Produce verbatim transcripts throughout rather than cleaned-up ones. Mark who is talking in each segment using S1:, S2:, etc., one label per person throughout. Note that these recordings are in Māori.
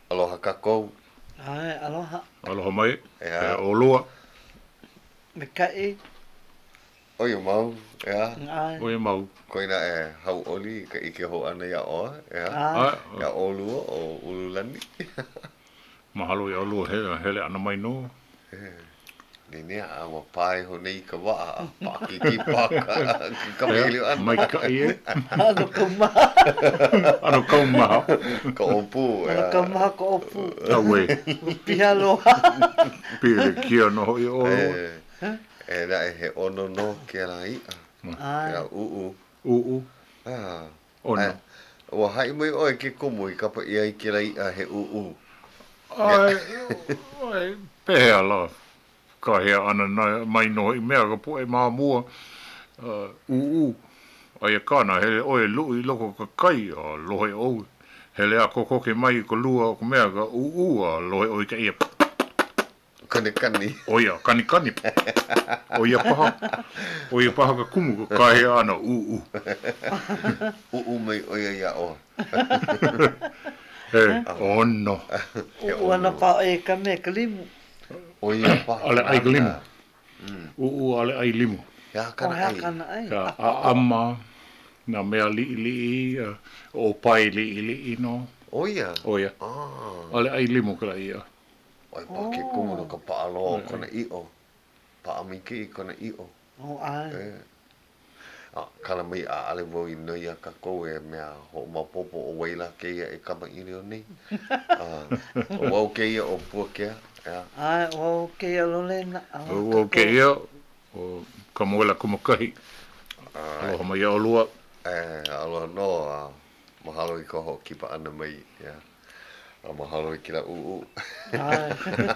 S1: Aloha kakou.
S2: Ai, aloha.
S3: Aloha mai.
S1: Ea.
S3: E olua.
S2: Me kai.
S1: Oi mau. Ea.
S2: Ai.
S3: Oi mau.
S1: Koina e hau oli ka ike ho ana ia oa. Ea.
S2: Ai.
S1: Ia olua o ululani.
S3: Mahalo i olua hele, hele ana mai no.
S1: Ni nea a wa pai ho nei ka waa. Paki ki paka. Ki ka mili ana.
S3: Mai kai e.
S2: Ano kuma.
S3: Ano kaumā.
S1: Ka opu.
S2: Ano kuma ko opu.
S3: Awe.
S2: Piha loha.
S3: Pire kia no i olua.
S1: E na e he ono no ke la ia.
S2: Ai.
S1: Ia u u.
S3: U u.
S1: Ah.
S3: Ono.
S1: Wa hai mai oi ke komu i kapa ia i ke la ia he u u.
S3: Ai. Ai. Pehea la. Ka hea ana mai no i mea ka poe maa mua. Uh, u u. Ai e kāna hele oe lu i loko ka kai a lohe ou. Hele a koko ke mai ko lua o ko mea ka u u a lohe oi ka ia.
S1: Kani kani.
S3: Oia, kani kani. Oia paha. Oia paha ka kumu ka hea ana u u.
S1: U u mai oia ia oa.
S3: He, ono.
S2: Uana pa e ka me ka limu.
S1: Oia paha.
S3: Ale ai ka limu. U u ale ai limu.
S1: Ya
S2: O
S1: kana
S2: hea
S1: ai.
S2: kana ai.
S3: Ka a ama. Nā mea li li o pai li li no.
S1: Oia.
S3: Oia.
S1: Ah.
S3: Ale ai limu ka ia.
S1: Oi pa ke kumu no ka paalo kona i o. Pa amiki kona i o.
S2: O ai.
S1: Eh. Ah, kala mai a ale wo i no ia ka ko e mea ho ma popo o weila ke ia e kama i reo nei. Ah. O wau ke ia o pua ke. Ya.
S2: Ai, o ke alo lena.
S3: O ke ia. O ka moela kumakahi. Aloha mai o lua.
S1: Eh, aloha no a mahalo i ko ho kipa ana mai. Ya. A mahalo i kira u u.
S2: Ai.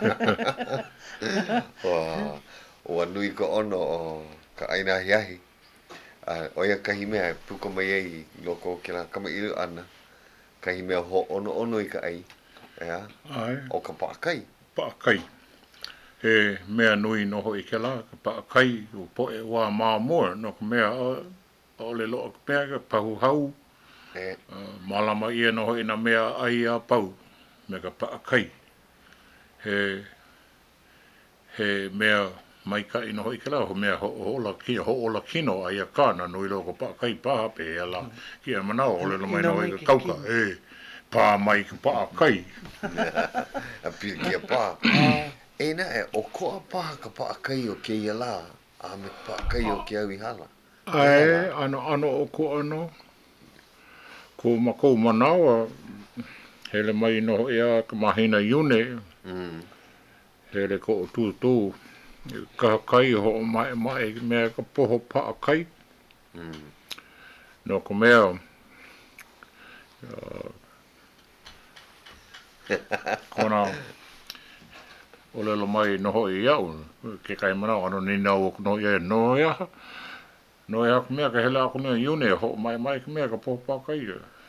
S1: Wa o anui ko ono o ka aina hiahi. A oia kahi mea puko mai ai loko ke la kama iru ana. Kahi mea ho ono ono i ka ai. Ya.
S3: Ai.
S1: O ka paakai.
S3: Paakai. He mea nui noho i ke la. Ka paakai o poe wā mā mua. No ka mea o le loa ka mea ka pahu hau.
S1: Eh.
S3: Uh, malama ia noho i na mea ai a pau. Me ka paakai. He he mea mai ka ino hoi ke la, ho mea ho ola ki ho ola kino ai a kāna nui loko pa kai paha pe e la ki a manao ole lo mai no i ka kauka e pā mai ka pa kai
S1: A pia ki a pā. E na e o koa paha ka paa kai o ke ia la. A me paa kai o ke au i hala.
S3: ai ano ano o ko ano ko mako manawa hele mai no ia ka mahina iune
S1: Mm.
S3: hele ko o tu tu ka kai ho mai mai mea ka poho pa kai
S1: Mm.
S3: no ko mea uh, kona ole lo mai no ho i au ke kai mana ano ni na o no ia no ia no ia ko mea ka hela ko mea iune ho mai mai ko mea ka poho pa kai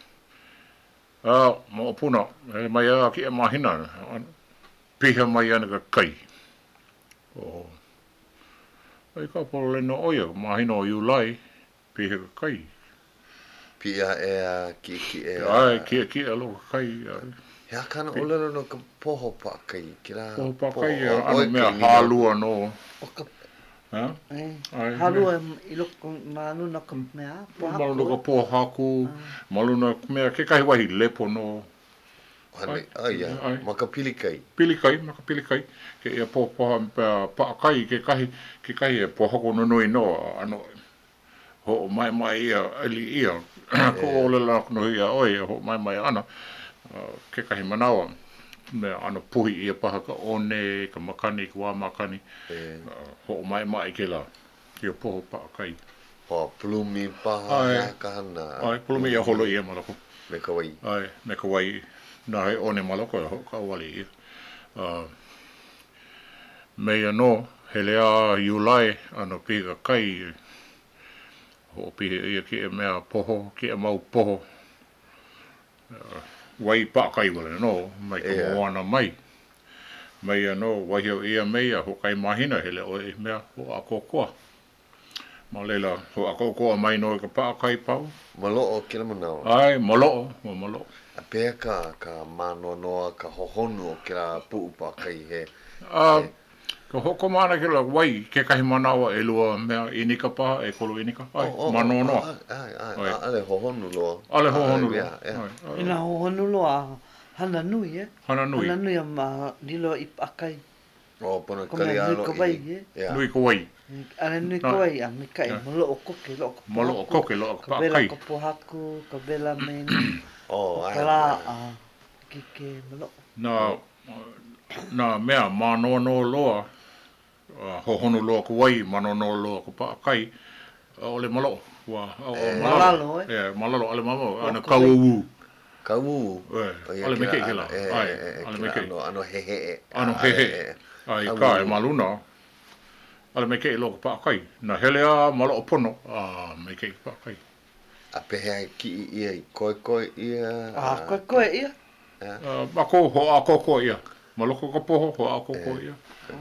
S3: ah mo puna he mai a ki e mahina piha mai ana ka kai o ai ka polo le no oia mahina o iulai piha ka kai
S1: Pia e a ki ki e a.
S3: ai ki ki alo ka kai ai
S1: Hea kana o lero no ka poho pa kai. Ki la.
S3: poho pa kai
S1: o-
S3: ano
S1: oi
S3: mea
S1: ke ni
S3: halua no
S2: O ka
S3: ha
S2: e.
S3: Ai,
S2: Halua i loko malu na ka mea.
S3: malu ka poho haku malu na mea ke kai wahi lepo no
S1: Hane, ai ia,
S3: Ai.
S1: ma ka pili kai.
S3: pili kai maka pili kai ke ia poho poha pa pa kai ke kai ke kai e poho ko no no no ano ho mai mai ia ali ia ko ole la no ia oi ho mai mai ana uh, ke kai manawa me ana puhi ia paha ka one ka makani ka wa makani
S1: E,
S3: uh, ho mai mai ke la ia poho pa kai
S1: o plumi paha
S3: Ai.
S1: hea ka hana.
S3: ai pulu ia holo ia malako
S1: Me ka wai.
S3: ai me ka wai na he one malako ho ka wali ia uh, me ia no hele a iulai ana pika kai ho pihe ia ki e mea poho, ki e mau poho. Uh, wai pa kai wale no, mai ka
S1: Yeah.
S3: moana mai. Mai a no, wai heo ia mea, ho kai mahina hele o e mea ho a kokoa. Ma leila, ho a koko mai no ka paakai pau.
S1: Malo'o kila manao.
S3: Ai, malo'o, mo malo'o.
S1: A pea ka, ka mano noa, ka hohonu o kila pu'u paakai he.
S3: Uh, ka hoko mana ke la wai, ke kahi manawa e lua mea inika paha, e kolu inika. Ai,
S1: Oh, oh,
S3: mano
S1: oh,
S3: noa.
S1: Ai, ai,
S3: Ai.
S1: ai, ale hohonu loa.
S3: Ale
S1: Ai,
S3: hohonu
S1: ia,
S3: loa.
S1: ia.
S3: Ai,
S2: Ina hohonulu a hana nui, e?
S3: Hana nui.
S2: Hana nui a ma lilo i pakai.
S1: O, pono
S2: Ko mea
S1: kali
S2: nui
S1: alo
S2: ka wai, e?
S1: Ia.
S3: Nui ko wai.
S2: Ana nui
S3: Na-
S2: ka wai, a me kai,
S3: Ia.
S2: mo loo koke, loo ka
S3: Mo loo koke, loo ka
S2: Ka bela
S3: paakai.
S2: ka pohaku, ka bela meni,
S1: Oh,
S2: o
S1: ai.
S2: ka la
S1: ai.
S2: a kike mo loo.
S3: Na, na mea, mano no loa, uh, hohonu loa ko wai, mano no loa ko paakai, uh, ole malo. Wa, uh,
S1: Eh,
S2: malalo, eh?
S3: Yeah, malalo, ale malo,
S2: Wa
S3: ana
S2: ko wai.
S3: kauwu.
S1: Kau.
S3: Eh,
S1: O ia
S3: ale me
S1: kila
S3: kei kila.
S1: ano, eh,
S3: Ai,
S1: eh, eh,
S3: ale
S1: kila
S3: me kei.
S1: ano, ano he he e.
S3: Ano
S1: Ah,
S3: he
S1: eh,
S3: he.
S1: eh.
S3: Ai,
S1: Kau.
S3: ka e maluna. Ale me kei loko paakai. Na helea malo pono. Ah, me kei paakai.
S1: A pehea ki i ia i koe koe ia.
S2: A koe koe ia.
S3: Uh, mako ho a koko ia. Maloko ka poho ho a koko ia.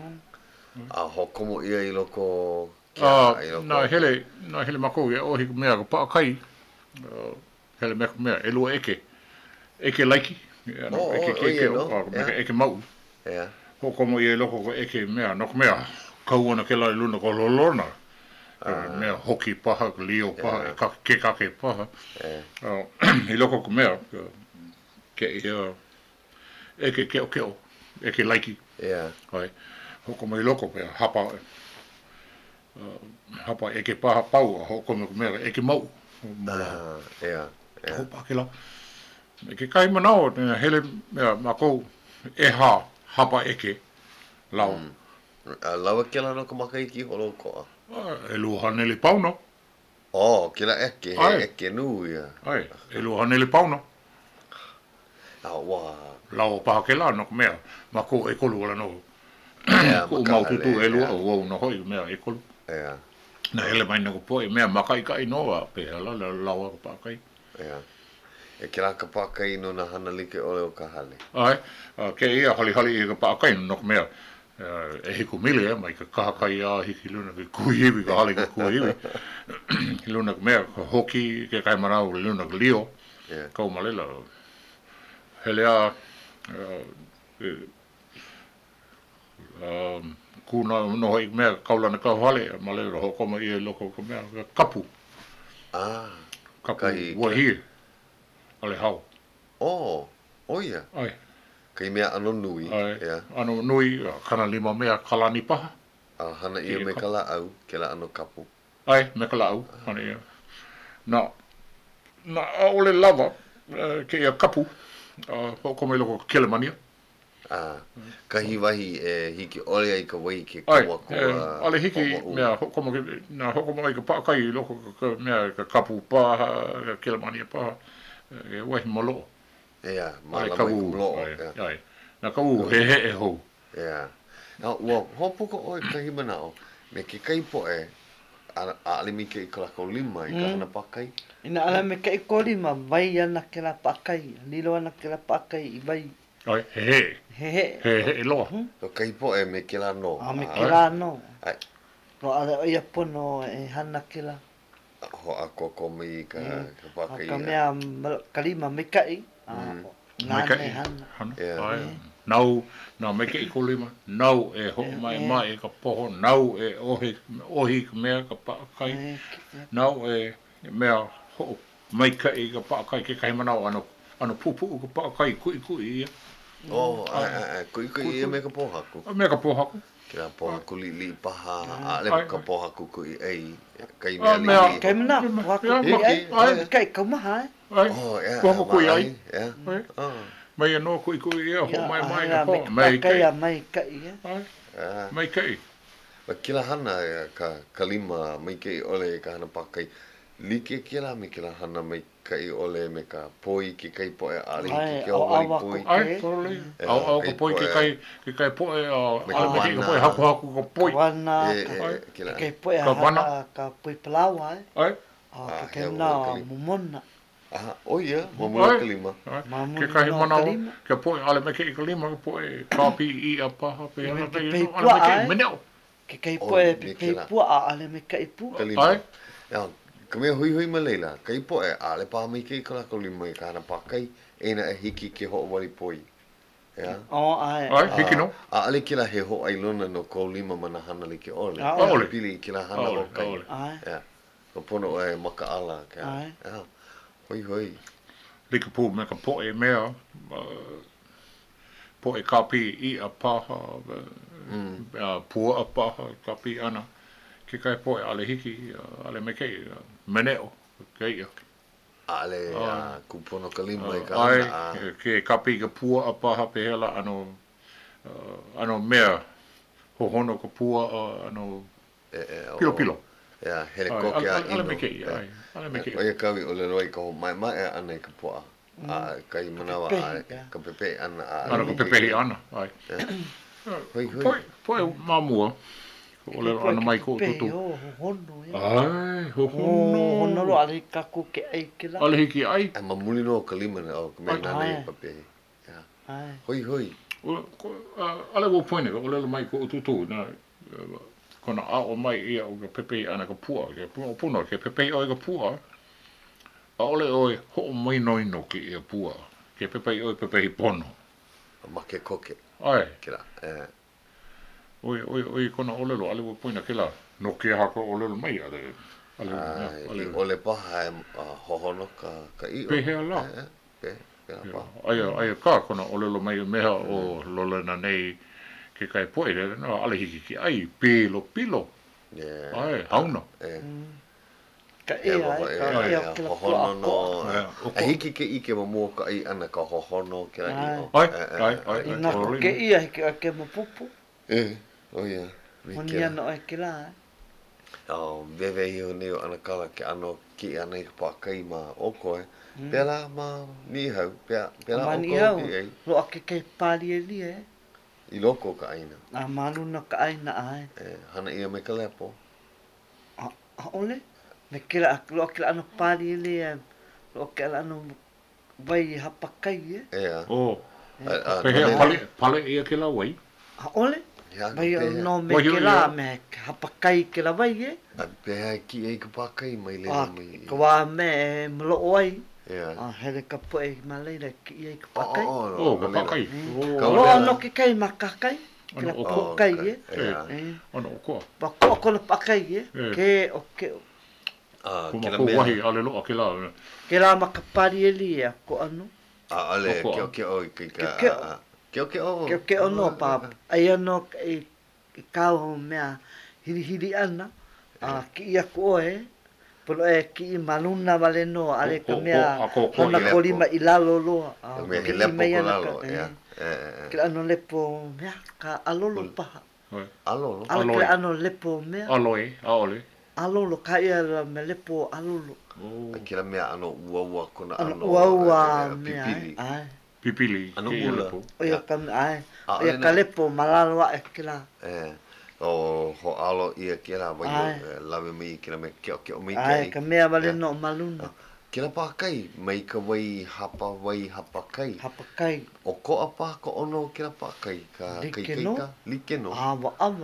S1: A hokomo ia i loko
S3: Ah,
S1: kia, i loko.
S3: na hele, na hele mako ia ohi mea ka paakai. Uh, hele mea mea, e lua eke. Eke laiki. Ano,
S1: Oh,
S3: eke
S1: oh,
S3: ke
S1: oh,
S3: ke
S1: ia,
S3: o,
S1: no?
S3: ah, meka
S1: Yeah.
S3: eke mau.
S1: Ia.
S3: Hoko mo ia loko ko eke mea, no mea, kau ana ke lai luna ko lolona. Uh, mea hoki paha, lio paha,
S1: Yeah.
S3: e ka, ke kake paha.
S1: Eh.
S3: Uh, I loko ko mea, uh, ke ia, eke keo keo, eke laiki.
S1: Ia.
S3: Ai, hoko mo i loko mea, hapa, uh, hapa eke paha pau, hoko mo mea, eke mau. Mala,
S1: Ah, ia. Ia.
S3: ho pakila. Me ke kai manao, tena hele mea, mako, e ha, hapa eke, lau. Mm.
S1: A lawa kila no ka makai ki holo koa.
S3: Uh, e lua hanele pauno.
S1: Oh, kila eke,
S3: Ai.
S1: he eke nu ia.
S3: Ai, e lua hanele pauno.
S1: Ah, wa.
S3: Lau paha ke la, no ka mea, mako e kolu ala no.
S1: Ia,
S3: Ko
S1: maka
S3: mau tutu
S1: ale,
S3: e lua,
S1: ia.
S3: o au na hoi, mea e kolu.
S1: Ia.
S3: Na hele mai na ko poe, mea makai kai noa, pe ala, la lau a paha kai.
S1: Ia. E kila ka pakai no na hana like ole o ka hale.
S3: Ai, uh, ke ia hali hali i ka paha kai, no ka mea, uh, e hiku mile, eh, mai ka kaha kai a hiki luna, ka kuhiwi, ka hali ka kuhiwi. Luna ka mea, ka hoki, ke kai marau, luna ka lio,
S1: Ia.
S3: kau malela. Helea, uh, e, um, kuna no hoi mea kaulana kau hale, malela hoko ma ia loko ka mea, ka kapu,
S1: Ah.
S3: kapu
S1: Kai-
S3: wahie, ale hau.
S1: Oh. Oh ia.
S3: Ai,
S1: Kai mea ano nui.
S3: ai,
S1: Ia.
S3: ano nui, uh, kana lima mea kalani paha,
S1: A hana ia
S3: Ki
S1: me
S3: kapu.
S1: kala au, kila ano kapu.
S3: ai, me ka lau, hana ia. Na, na a ole lava, uh, ke ia kapu, uh, hoko mai loko ka kelemania.
S1: Ah. Kahi wahi e hiki ole ai ka wai ke
S3: Ai,
S1: kaua ko.
S3: eh, ale hiki mea hoko mo ke na hoko mo i ka paakai loko ka, ka mea ka kapu paha, ka kelemania paha, e wahi malo.
S1: Ia,
S3: Ai
S1: mala
S3: ka
S1: mai
S3: u,
S1: kumlo.
S3: ai,
S1: Ia.
S3: ai. Na ka u he he e hou.
S1: Ia. Na, ua, hopuka oi kahi manao, me ke kai po e, a alimi ke i ka lako lima i ka
S2: Mm.
S1: hana pakai.
S2: Ina ala me kai kori ma vai ana ke la pakai. Lilo ana ke la pakai i vai.
S3: Ai, he he,
S2: He he.
S3: he he e loa.
S1: So kai po e me ke la no.
S2: A me
S1: Ah,
S2: ke la no.
S1: Ai.
S2: No ala ia pono e hana ke la.
S1: Ho a koko mai ka,
S2: Mm.
S1: ka
S2: A
S1: pakai.
S2: ka
S1: ia.
S2: mea mal- kalima me kai. A
S1: Mm.
S2: ngā
S3: Mai ka
S2: ne
S3: i,
S2: hana.
S3: hana.
S1: Ia.
S3: Ai,
S2: Eh.
S3: nau, nau me ke i ko lima, nau e ho
S2: Eh,
S3: mai
S2: eh.
S3: mai e ka poho, nau e ohi, ohi ka mea ka paakai,
S2: E, ki-
S3: nau e mea ho mai ka i ka paakai ke kai manau ano, ano pupu ka paakai kui kui ia.
S1: Oh, ai, ai, ai, kui kui ia me ka pohaku.
S3: A mea ka pohaku.
S1: Ke la pohaku li li paha, a le
S3: Ai,
S1: ka
S3: ai.
S1: pohaku kui ei, kai
S3: Ah,
S1: mea li
S3: mea-
S1: li.
S2: Kai mana,
S3: Ia,
S2: wako
S3: ia,
S2: kui
S1: ma-
S2: ai.
S1: ai.
S2: Kai kaumaha ai.
S3: Ai,
S1: Oh, ia,
S3: pohaku kui
S1: ma-
S3: ai.
S1: Ia.
S3: Ai,
S1: Oh,
S3: mai anō kui kui ia, ho
S2: Ia,
S3: mai mai
S2: ahera,
S3: ka
S2: me
S3: po,
S2: ka
S3: mai
S2: pakai
S3: kai.
S2: a mai kai e.
S3: Ai,
S1: ah.
S3: mai kai.
S1: Ma kila hana e ka kalima mai ke ole ka hana pakai. Like kila me kila hana mai kai ole me ka poi ki kai po e ali
S2: Ai,
S1: ki ke
S2: au-
S1: o wai
S2: awa
S1: poi.
S2: ko-
S3: Ai,
S2: Okay.
S3: totally.
S1: Ia,
S3: Au, au, ka
S1: ai
S3: poi ke
S1: poe.
S3: kai, ke kai po e, a,
S1: Me
S3: a,
S1: ka
S3: me ke ka
S1: wana.
S3: poi haku haku ka poi.
S2: Ka wana,
S1: E,
S2: ka-
S1: e,
S3: Ai.
S1: e, kila.
S2: kai poe a
S3: Ka wana.
S2: hana, ka poe palawa ai.
S3: Ai,
S2: A
S1: Ah,
S2: ka kai
S1: hea
S2: mana
S1: ua kali.
S2: mumona.
S1: Ah, oh ia, mo
S3: Ai.
S1: mo kalima.
S3: ai.
S2: Mamu
S3: Ke kai
S2: no
S3: manawa,
S2: kalima.
S3: ke poi, ale me ke i ka lima, ke poi, kapi i a paha, pe,
S2: Me
S3: ana
S2: ke
S3: te,
S2: pei
S3: ale me
S2: pua,
S3: ke
S2: ai.
S3: i meneo.
S2: Ke kai
S1: O,
S2: po e
S1: ni
S2: pe
S1: kila.
S2: pu a ale me kai pu.
S1: Kalima.
S3: Ai.
S1: Ya, ka mea hui hui ma leila. Kai po e ale pa mai ke kala ko lima i ka hana pa kai. Eina e hiki ke ho wali poi. Ya.
S2: O ai.
S3: Ai, hiki no.
S1: A ale kila he ho ai lona no ko lima mana hana li ke ole.
S2: Ah,
S3: ole.
S1: Pili kila hana
S3: Ole,
S1: ho kai.
S3: ole.
S2: Ai.
S1: Ya. Ko pono e maka ala ka.
S2: Ai.
S1: Ya. Hoi hoi.
S3: Lika pū me ka po e mea, uh, po e kapi i a paha,
S1: Mm.
S3: uh, pua a paha, kapi ana. Ke kai po e ale hiki, uh, ale me kei, uh, meneo, kei a.
S1: Ale
S3: Ah.
S1: a kupono ka lima i ka
S3: Ai,
S1: hana.
S3: ke- ke kapi ka pua a paha pehela ano, uh, ano mea, hohono ka pua, uh, ano,
S1: E, e, o-
S3: pilo pilo.
S1: Ya, hele
S3: Ai,
S1: koke a
S3: ale- ale
S1: ino.
S3: me kei,
S1: Ya.
S3: ai, ale me kei.
S1: O ia kawi o le roi ka ho mai mai e ana i ka poa. A kai manawa
S2: pepehi,
S1: a
S2: ya.
S1: ka pepe ana a.
S3: Ana ka pepehi ana, ai.
S1: Hoi hoi.
S3: Poi, poi mamua, o le ana mai ko
S2: Pe
S3: tutu.
S2: o hono ya.
S3: Ai, ho
S2: O hono lo
S3: hono.
S2: ale ka ku ke ai ke la.
S3: Ale hiki ai.
S1: A mamuli no ka lima na o ka mea
S3: Ai.
S1: nana i
S2: Ai.
S1: pape. Ya.
S2: Ai.
S1: Hoi hoi.
S3: O ko uh, ale wo poine o le mai ko tutu na uh, kona a o mai ia o ka pepe ana ka pua ke pua puna ke pepe o ka pua. A ole o ho mai noi no ki ia pua. Ke pepe o pepe pono.
S1: Ma ke koke.
S3: Ai,
S1: Kira. Eh.
S3: oi oi oi kona ole lo ale wo poine ke la. No ke ha ko ole mai ale. Ale
S1: Ai,
S3: ale.
S1: i ole paha e uh, hohono ka ka i o.
S3: Pehe ala.
S1: Eh, eh. Pe, pe a pa.
S3: Ai ai ka kona ole lo mai meha o lola na nei ke kai poi le no ale hiki ki ai pilo pilo.
S1: Yeah.
S3: Ai, hauna.
S1: Eh.
S2: Ka
S1: E
S2: e
S1: waho
S2: ai
S1: e
S2: ka
S1: ai
S2: e
S1: a
S2: ke la
S1: hohono no.
S3: o
S1: A hiki ke ike ma mua ka i ana ka hohono ke la i o.
S3: Ai,
S1: Eh, eh,
S3: ai,
S1: eh,
S3: ai,
S1: eh.
S2: Ina ko ke ia ke ke mo pupu.
S1: Eh. Oh yeah.
S2: Honi ana o ke la.
S1: Oh, beve i o neo ana kala ke ano ki ana i ka pakai ma o koe. Pela ma ni hau, pela pela o
S2: Mani
S1: koe
S2: au.
S1: ki ei.
S2: Lo ake ke pali e li e.
S1: I loko ka aina.
S2: A manu na ka aina ai.
S1: Eh, hana ia me ka lepo.
S2: A a ole. Me ke la lo ke la no pali e li e. Lo ke la no vai hapa kai e.
S1: E a.
S3: Oh,
S1: A- a-
S3: pe he
S1: nome-
S3: pale pale ia ke la wai.
S2: A ole.
S1: Ia,
S2: Vai
S1: pe-
S2: no me
S3: Wai,
S2: ke
S3: wai,
S2: la
S3: wai.
S2: me hapa kai ke la vai e.
S1: a Pehea ki ei ka pakai mai le
S2: A
S1: mai.
S2: ka wā me e mlo oi.
S1: Ia.
S2: A hele ka po e ma leila ki e ka
S1: Oh,
S2: pakai.
S1: oh,
S3: Oh, ka
S1: ka
S3: pakai.
S1: Ka
S2: Lo
S1: wela.
S2: ano ke kai ma ka kai. Ke la
S3: Ano,
S2: po kai e.
S1: Ia.
S2: Eh.
S3: Ano ko.
S2: Pa ko ko na pakai e.
S3: Eh.
S2: Ke o ke
S1: Ah,
S3: Ko
S1: kila
S3: ma ko
S1: mea.
S3: wahi ale lo ke la.
S2: ke la ma ka pari e li e ko anu.
S1: Ah, ale,
S3: Oko.
S1: ke o ke o i ka.
S2: Ke- ke-
S1: ah, ah. Ke o ke o.
S2: Ke ke ono pa ai ano e e ka o mea hiri hiri ana. A ki ia ko e. Polo e ki i maluna vale no ale ka
S3: Ko- ko-
S2: mea
S3: a ko- ko
S2: hona
S1: i lepo.
S2: ko lima i lalo loa.
S1: Ka mea he lepo ko lalo, ia. Eh, eh,
S2: Ke
S1: eh.
S2: ano lepo mea ka alolo paha.
S1: Alo, no?
S2: Ale
S3: Aloe.
S2: ke ano lepo mea.
S3: Aloe, aole.
S2: Alolo ka ia la me lepo alolo.
S3: Oh,
S1: Kila mea ano ua ua kona
S2: Ano
S1: alo.
S2: ua ua
S1: eh, eh,
S2: mea.
S1: Pipili.
S2: Ai.
S3: pipili.
S1: Ano
S3: ke
S1: ula?
S3: lepo.
S2: O ia ka ai.
S1: Ah,
S2: O ia
S1: ole
S2: ka
S1: na-
S2: lepo malalo a e ke la.
S1: Eh. O ho alo ia kila vai
S2: Ai.
S1: lave mi kila me ke o ke o mi
S2: Ai,
S1: ke.
S2: ka mea vale
S1: Ia.
S2: no maluna.
S1: Kila pa kai mai ka wai hapa wai hapa kai.
S2: Hapa kai.
S1: O ko apa ko ono kila pa kai ka
S2: Like
S1: kai kai
S2: no?
S1: ka like no.
S2: Awa awa.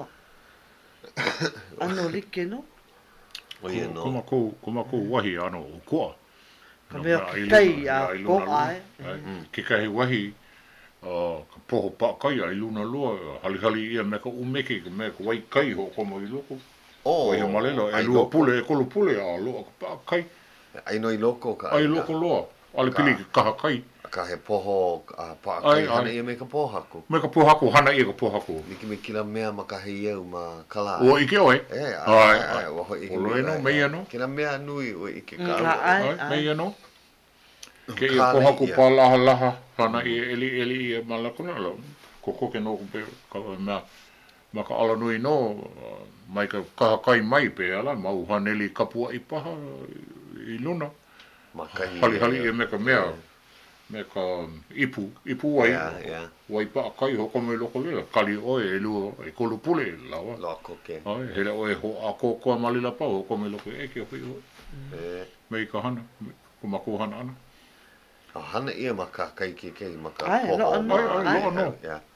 S2: Ano like no?
S1: O ia
S3: Ko ma
S1: no.
S3: ko ko ma ko wahi ano o ko.
S2: Ka mea ki kai a ko ai.
S3: Ke kai wahi uh, ka poho pa kai ai luna lua hali hali ia me ka umeke ka me ka wai kai ho ko mo i loko.
S1: Oh.
S3: O ia malela e
S1: ai
S3: lua
S1: loko.
S3: pule e kolo pule a lua ka pa kai.
S1: Ai no i loko ka.
S3: Ai
S1: aina.
S3: loko loa. Ale
S1: Ka-
S3: pili ka kaha kai.
S1: Ka he poho a pa
S3: Ai,
S1: kai hana
S3: ai.
S1: ia me ka pohako.
S3: Me ka pohako hana ia ka pohako.
S1: Miki me kila mea ma ka hei au ma kala.
S3: O ike oe.
S1: E, ai,
S3: Ai,
S1: ai,
S3: ai.
S1: ai, waho i
S3: O loe no, mei ano.
S1: Kila mea nui o ike
S2: Mm,
S1: ka
S2: ai,
S1: awa.
S2: ai.
S3: Ai, mei ano. Ke ia
S1: Kāle
S3: pohako
S1: ia.
S3: pa laha laha. Hana i eli eli ia malakuna lo. Ko koke no pe ka mea. Ma ka ala nui no. uh, Mai ka kaha kai mai pe ala. Mau haneli kapua i paha i luna.
S1: Ma kahi.
S3: Hali hali e me ka mea. Me ka ipu. Ipu wai.
S1: Ia, ia.
S3: Wai pa kai hoko me loko lila. Kali oe e lua e kolu pule lawa.
S1: Loa koke.
S3: Ai, hele oe ho a kōkua malila pau, hoko me loko e ke hui hoi.
S1: E,
S3: Mei ka hana, ko mako hana ana.
S1: a hana ia ma ka kai ke kei ma ka
S2: Ai,
S1: poho.
S2: loa no,
S1: ma-
S3: ai, loa no.
S1: Ia.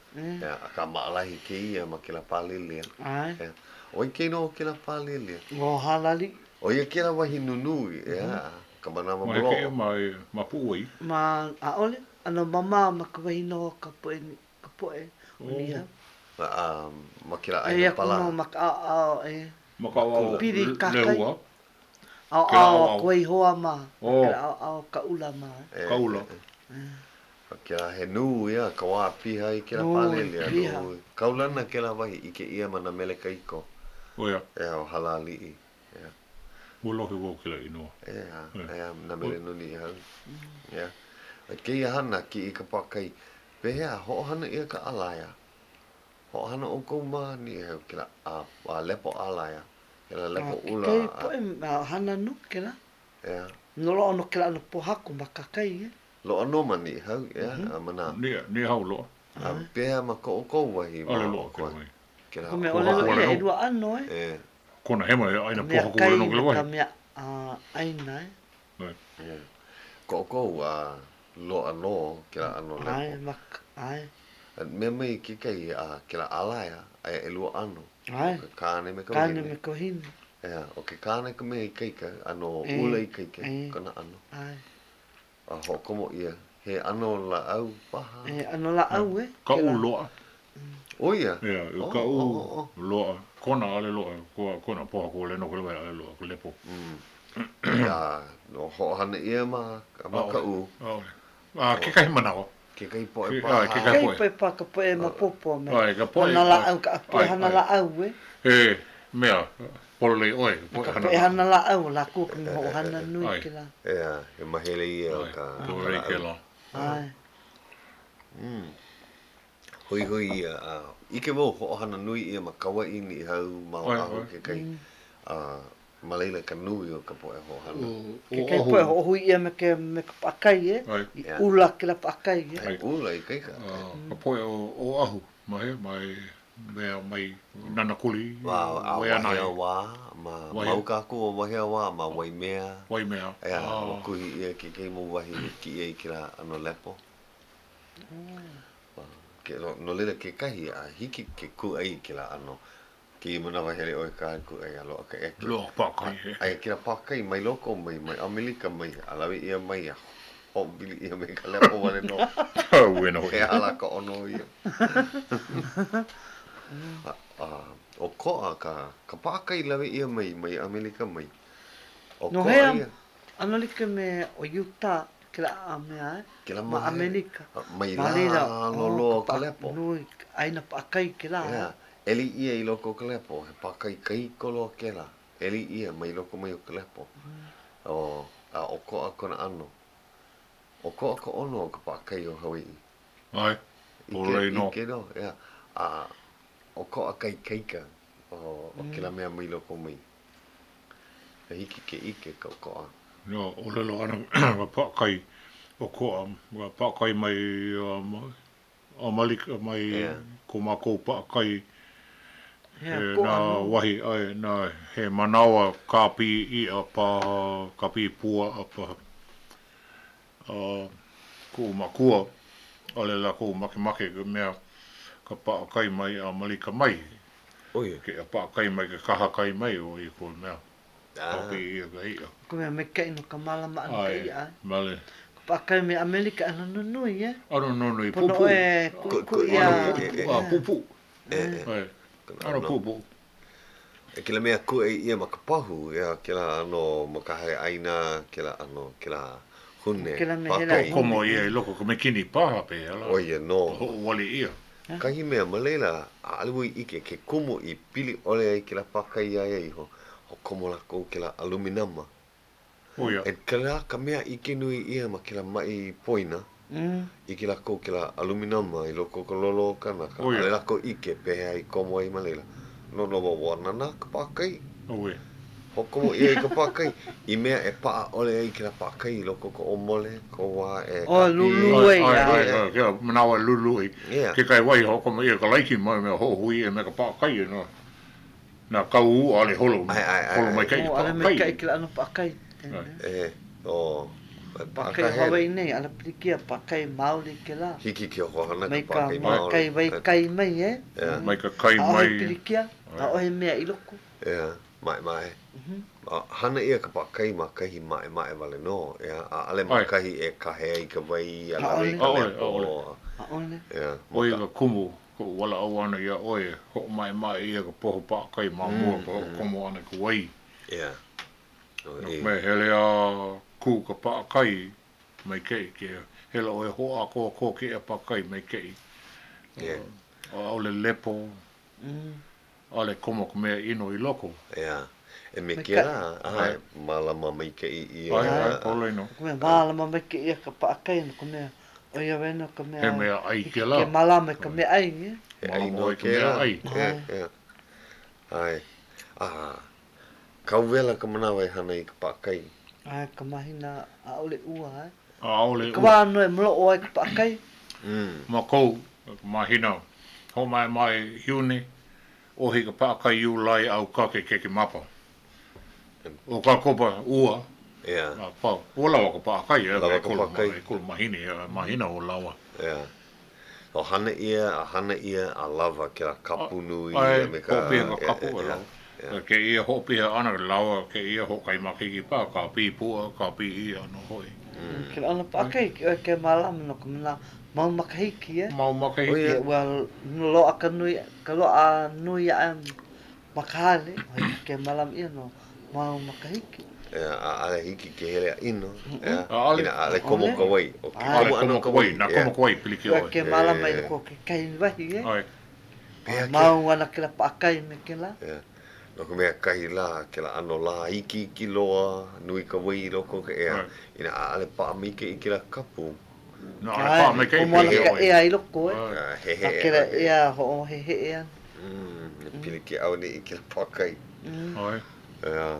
S2: Eh.
S1: Ya, ka maalahi ke ia ma ke la palele.
S2: Ai.
S1: Ya. O i ke no ke la palele.
S2: Ngo halali.
S1: O ia ke la wahi nunui, ya. Ka mana ma
S3: Ma he ke
S1: molo.
S3: mai ma pu ai.
S2: Ma a ole. Ano mama ma ka wahino ka poe ni. Ka poe. O ni ha.
S1: Ma ma ke la
S2: Ai
S1: aina
S2: aku no
S1: pala.
S2: ma ka ao e.
S3: Ma ka wa
S2: Piri
S3: le
S2: kakai.
S3: ua.
S2: Ao
S3: Ke la
S2: ao
S3: ao.
S2: koe hoa ma.
S3: Oh.
S2: Ke la ao ao ka ula ma.
S1: Eh,
S3: Kaula.
S1: eh, eh. Ke la he nu ia, ka wā piha i ke la
S2: Nu,
S1: palele.
S2: piha.
S1: anu. Kaulana ke la wahi i ke ia mana mele kaiko.
S3: Oia.
S1: E o halali i. Ya.
S3: Wo lohi wo ke la inoa.
S1: E ha,
S3: Eh.
S1: e ha, na mele nuni i hau. Ya. Ke ia hana ki i ka pakai. Pehea, ho hana ia ka alaya. Ho hana o kou maa ni e hau ke la a, a lepo alaya. Ke la lepo ula.
S2: Kai
S1: a-
S2: poe ma hana no ke la.
S1: Ya.
S2: Nolo ono ke la no pohaku ma kakai e.
S1: Lo ano mani i hau, ya. A mana.
S3: Ni ni hau loa.
S1: A pehea ma ko o kou wahi.
S3: Ole
S1: ma
S3: loa
S1: o
S3: ke
S1: koe.
S3: mai.
S1: Ke la.
S2: Ko me
S3: Ko
S2: ole
S3: haku
S2: lo
S3: ole
S2: ia
S3: no.
S2: e rua ano e.
S1: E.
S3: Kona he mai aina
S2: Mea
S3: poha ko
S2: kai
S3: le no ke
S2: ka
S3: wahi.
S2: mea a aina e.
S1: Ya. Ko o kou a lo ano ke la ano lepo.
S2: Ai, mak, ai.
S1: Me mai ki kai a ke la alaya. Ai e lua ano.
S2: Ai.
S1: O ke kāne me ka
S2: Kane
S1: wahine.
S2: me ko hini.
S1: Ea, o ke kāne ka mea i keika, ano
S2: E,
S1: ula i keika,
S2: e.
S1: kana ano.
S2: Ai.
S1: A ho komo ia, he ano la au paha.
S2: E ano la au e.
S3: Ka
S2: ke la-
S3: u loa.
S1: O ia?
S3: Ia,
S1: Oh,
S3: ka
S1: oh,
S3: u
S1: oh, oh.
S3: loa. Kona ale loa. Ko kona poha ko le no ke wahi ale loa. Ko lepo.
S1: Mm. Ia, no ho hana ia ma, ma ka u,
S3: Oh. Ah, ke kai manawa.
S1: ke kai poe
S3: Ke-
S1: paha.
S3: ai, ke
S2: Kai
S3: poe.
S2: poe pa ka poe ma popo me.
S3: Ai, ka poe.
S2: Hana la
S3: ai.
S2: au ka poe
S3: Ai,
S2: hana
S3: ai.
S2: la au e.
S3: E, mea, polo le oe.
S2: Ka poe hana la au la ku ki ho hana nui
S3: Ai.
S2: ke la.
S1: Ea, he mahele ia o ka.
S3: Polo le ke la.
S2: Ai.
S1: Mm. Hui hui ia, a ike wau ho hana nui ia ma kawa ini i hau ma o
S3: Ai,
S1: ahu
S3: ai.
S1: ke kai. A malaila ka nui o ka poe ho hana.
S2: Ke kai poe ho hui ia me ke me ka pakai e.
S3: Ai.
S2: I
S1: Ia.
S2: ula ke la pakai e.
S1: Ai, ula i keika.
S3: Ah, ka poe o, o ahu. Mai, mai, mea, mai, nana kuli.
S1: Wa a
S3: wai ana
S1: wahea
S3: ai.
S1: wā, ma
S3: Wai-
S1: mau ka ko o wahea wā, ma wai mea.
S3: Wai mea.
S1: Ea,
S3: Ah,
S1: o kuhi ia ki kei mo wahi ki ia i kira ano lepo. Wa, Ke no, no lele ke kahi a hiki ke ku ai kira ano. Ki mana wahele o ka ku ai alo ka e.
S3: Loa pakai he.
S1: Ai kira pakai mai loko mai mai Amerika mai alawi ia mai a o bili ia mai ka lepo wale no.
S3: Tau e no.
S1: E ala ka ono ia. A, a, o koa ka ka pakai lawe ia mai mai Amerika mai. O
S2: No
S1: koa
S2: hea,
S1: ia.
S2: ano like me o Utah ke la a mea e.
S1: Kila
S2: Ma
S1: mai.
S2: Amerika.
S1: Mai
S2: Malila,
S1: la lolo ka
S2: pa-
S1: lepo.
S2: Nui, aina pakai ke la.
S1: Ia, eli ia i loko ka lepo, he pakai kai kolo ke la. Eli ia mai loko mai o ka lepo. O, a o koa kona ano. O koa ka ono o ka pakai o Hawaii.
S3: Ai, polo le no.
S1: Ike no, ia. A, o koa kai kaika. O, o kila mea mai loko mai. E hiki ke ike ka koa.
S3: No, o lelo ana wa pakai o ko wa pakai mai um, o malika mai
S1: Yeah.
S3: ko ma ko pakai
S2: Hea,
S3: e,
S2: ko
S3: na
S2: ano.
S3: wahi ai na he manawa kapi i a pa kapi pua a pa a ko ma kua o le la ko make make ke mea ka pakai mai a malika mai
S1: Oi.
S3: ke a pakai mai ke kaha kai mai o i ko mea
S1: Ah,
S3: kapi i a ka i a
S2: Ko mea me kai no ka malama anu ka
S3: ai
S2: ia.
S3: male
S2: Ko pakai me Amerika ana nui e.
S3: ano no no i
S2: Pono
S3: pupu
S2: e ku
S1: Ku-
S2: ku
S1: ku-
S2: ia.
S1: ano,
S3: Ano
S1: e- e-
S3: pupu, ah, pupu.
S1: e, e.
S3: Ai, ano
S1: Ano.
S3: pupu.
S1: E kila mea ku e ia maka pahu, ia kila ano makahare aina, kila ano, kila hune.
S2: Kila me
S1: pakai.
S2: hela hune.
S3: Komo ia i loko, ko me kini paha pe ala.
S1: Oia, no.
S3: Ho wali ia.
S1: Kahi mea malela, a alui ike ke kumu i pili ole ai kila pakai ai ai ho. Ho komo lako kila aluminama.
S3: O ia.
S1: E kila ka mea ike nui ia ma kila mai poina.
S2: Mm.
S1: I kila ko kila aluminama i loko ka lolo kanaka.
S3: O ia.
S1: Ale lako ike pehe ai komo ai malela. No no wa wanana ka pakai.
S3: O ia.
S1: Ho komo ia i ka pakai. I mea e paa ole ai kila pakai i loko ko omole, ko wa e
S2: O,
S1: kapi.
S2: lulu
S3: Ai,
S2: ai,
S3: ai,
S2: ai.
S3: ai, ai, kia manawa lulu i.
S1: Ia.
S3: Ke kai wai ho, komo ia ka laiki mai me ho hui e me ka pakai e no. Na kau u ale holo.
S1: Ai, ai, ai,
S3: Holo mai
S1: ai.
S3: kai
S2: O,
S3: ka
S2: ale me kai
S3: pakai.
S2: ke la ano pakai.
S3: Ai.
S1: E, o,
S2: Pakai Hawaii nei, ala pilikia pakai Maoli ke la.
S1: Hiki ki ho hana
S2: Mai
S1: ka
S2: ka
S1: pakai
S2: mai kai vai kai mai e.
S3: Mai ka kai
S2: A ohe
S3: mai.
S2: pilikia, a ohe mea i loko.
S1: Yeah, mai mai. A hana ia ka pakai ma kahi mai mai vale no. Yeah, a ale ma kahi e kahe ai ka vai a lawe ka
S3: Aole,
S1: lepo.
S3: aole.
S2: A ole.
S1: Yeah.
S3: Oi ka kumu, ko wala au ana ia oe, ho mai mai ia ka poho pakai ma mua ko komo ana ka wai.
S1: Yeah.
S3: Nak me hele a ku ka pakai mai kei ke hele oe hoa ko ko ke a pakai mai kei.
S1: Yeah.
S3: O ole lepo,
S2: Mm.
S3: ole komo ka mea ino i loko.
S1: Yeah. E me
S2: Me
S1: ke
S2: ka-
S1: la, ai, malama mai ke i i.
S3: Ai, ai,
S1: uh,
S3: ole no.
S2: Ko mea malama me ke ia ka pakai no ko mea. O ia wena ka mea.
S3: He mea ai ke la.
S2: Ke malama ka mea ai nge.
S1: E ai
S3: Malama
S1: no
S3: ai ka
S1: ke
S3: mea
S1: la.
S3: ai.
S1: Yeah, yeah. Ai. Ah. Kau vela ka manawa i hana i ka pakai.
S2: Ai ka mahina a ole ua ai.
S3: A ole
S2: Ka wā no e mlo o ai ka pakai.
S1: Mm.
S3: ma kou, ma hina, ho mai mai hiune, ohi ka pakai iu lai au kake ke ke mapa. O ka kopa ua,
S1: Yeah.
S3: a pau, o lawa ka pakai, e
S1: Lawa
S3: e
S1: ka
S3: kulu
S1: pakai.
S3: ma- e kulu mahine, e mahina o lawa.
S1: Yeah. O hana ia, a hana ia a lava ke la kapu nui.
S3: Ai,
S1: me ka-
S3: hopi ka
S1: yeah,
S3: kapu e
S1: yeah,
S3: lawa.
S1: yeah.
S3: Ke ia hopi he ana lawa, ke ia ho kai makiki pa, ka pi pua, ka pi ia no hoi.
S2: Ke ana pakai ke ke malama no ka mana mau makahiki e.
S3: Mau maka
S1: Oh,
S3: hiki.
S1: yeah.
S2: Ke well lo aka nui ka lo a nui a makale. Ai ke malam ia no mau makahiki.
S1: Yeah, a ale hiki ke hele a ino. Yeah.
S3: A ale-
S1: Ina ale komo
S2: Ale.
S1: ka wai. O ke
S2: Ale
S3: Ale
S1: komo ano
S3: komo
S1: ka
S3: kawai,
S1: wai.
S3: na
S1: Yeah.
S3: komo kawai pili ke
S2: Ke
S3: oi.
S2: ke malam ai
S1: Eh.
S2: ko ke kai wahi e.
S3: Ai,
S1: Pea ke-
S2: Mau ana ke la pakai me ke la.
S1: Yeah. No ka mea kahi la, ke la ano la iki ki loa, nui ka wai loko ka ea.
S3: Right.
S1: Ina a ale pa amike i ke la kapu.
S3: no, ale pa me
S2: Ko
S3: kei
S2: mo
S3: pili
S2: ka
S3: ke oi.
S2: e ai loko e.
S3: Ai.
S1: Uh, he he
S2: A ke la e a ho he he e.
S1: Mm, pili ke au ni i ke la pakai.
S2: Mm.
S3: Ai.
S1: Yeah.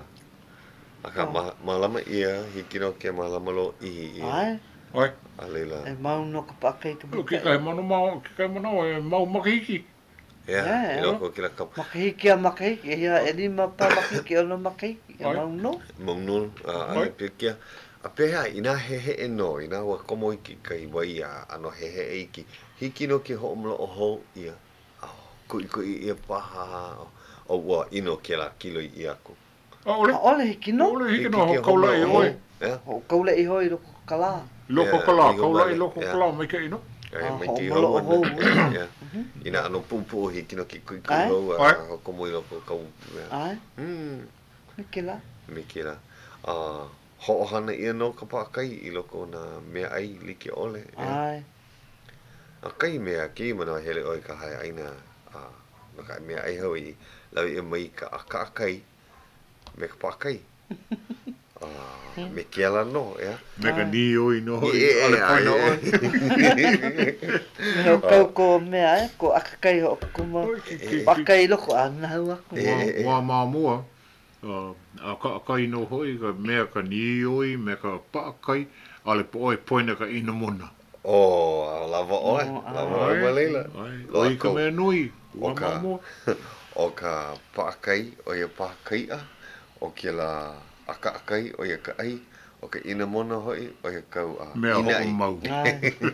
S1: Aka
S2: Oh.
S1: ma, malama ia, hiki no ke malama lo ihi ia.
S2: Ai,
S3: Ai.
S1: A leila.
S2: e mau no ka pakai ka
S3: O ke
S2: buka.
S3: kai mano mau, ke kai mano e mau makahiki.
S1: Yeah,
S2: Yeah,
S1: i loko ke la kapu.
S2: Makahiki a makahiki, e ia e lima pa makahiki o no makahiki, e
S3: Ai.
S2: mau no.
S1: Maunul, a
S3: Oi.
S1: ale pia. A pea ina he he e no, ina wa komo iki kai wai a ano he he e iki. Hiki no ke ho mlo o ho ia. Au, kui kui ia paha. O wa ino ke la kilo i ako.
S3: A ole.
S2: A ole hiki no.
S3: Ole hiki
S1: Hiki
S3: no
S1: ke
S3: ho kaula i
S1: homo
S3: oi.
S1: Yeah.
S2: Ho kaule i hoi loko ka la.
S3: Loko
S1: Yeah,
S3: kala,
S1: i ho
S3: kaula i
S1: male,
S3: loko
S1: yeah.
S3: kala mai kei no.
S1: Ai,
S2: Ah,
S1: mai
S2: ho
S1: ki
S2: molo
S1: hou
S2: o hou,
S1: ana. Yeah. Ina ano pumpu o hiki no ki kui kui
S2: Ai.
S1: hou
S3: Ai.
S1: a ho komo i loko kau. Yeah.
S2: Ai,
S1: Hmm.
S2: me ke la.
S1: Me kira. Ah, ho'ohana ia no ka pakai i loko na mea ai like ole. Yeah.
S2: Ai,
S1: A kai mea ki mana hele oi ka hai aina a no ka mea ai hoi lau i mai ka aka akai me ka pakai. Ah, me ke ala no, ya.
S3: Me ka ni oi no hoi.
S1: Yeah,
S3: Ale paina
S1: yeah.
S3: oi.
S2: me ho kau ko mea e, ko akakai ho kuma.
S3: Oi, ki- ki-
S2: Pakai loko a nau aku.
S1: Eh,
S3: Wa-
S1: eh, eh.
S3: Wa mamua. Uh, a ka kai no hoi, ka mea ka ni oi, me ka paakai, ale po oi poina ka ina mona.
S1: Oh, a lava oi.
S2: Oh, ah.
S1: Lava oi malela.
S3: Ai,
S1: Loa
S3: oi ka
S1: kou.
S3: mea nui. Wa
S1: O ka,
S3: mamua.
S1: o ka pakai, o ia pakai a, o ke la aka akai, o ia ka ai, o ka ina mona hoi, o ia kau a
S3: Mea
S1: ina
S3: ho
S1: ai.
S3: mau.
S2: Ai,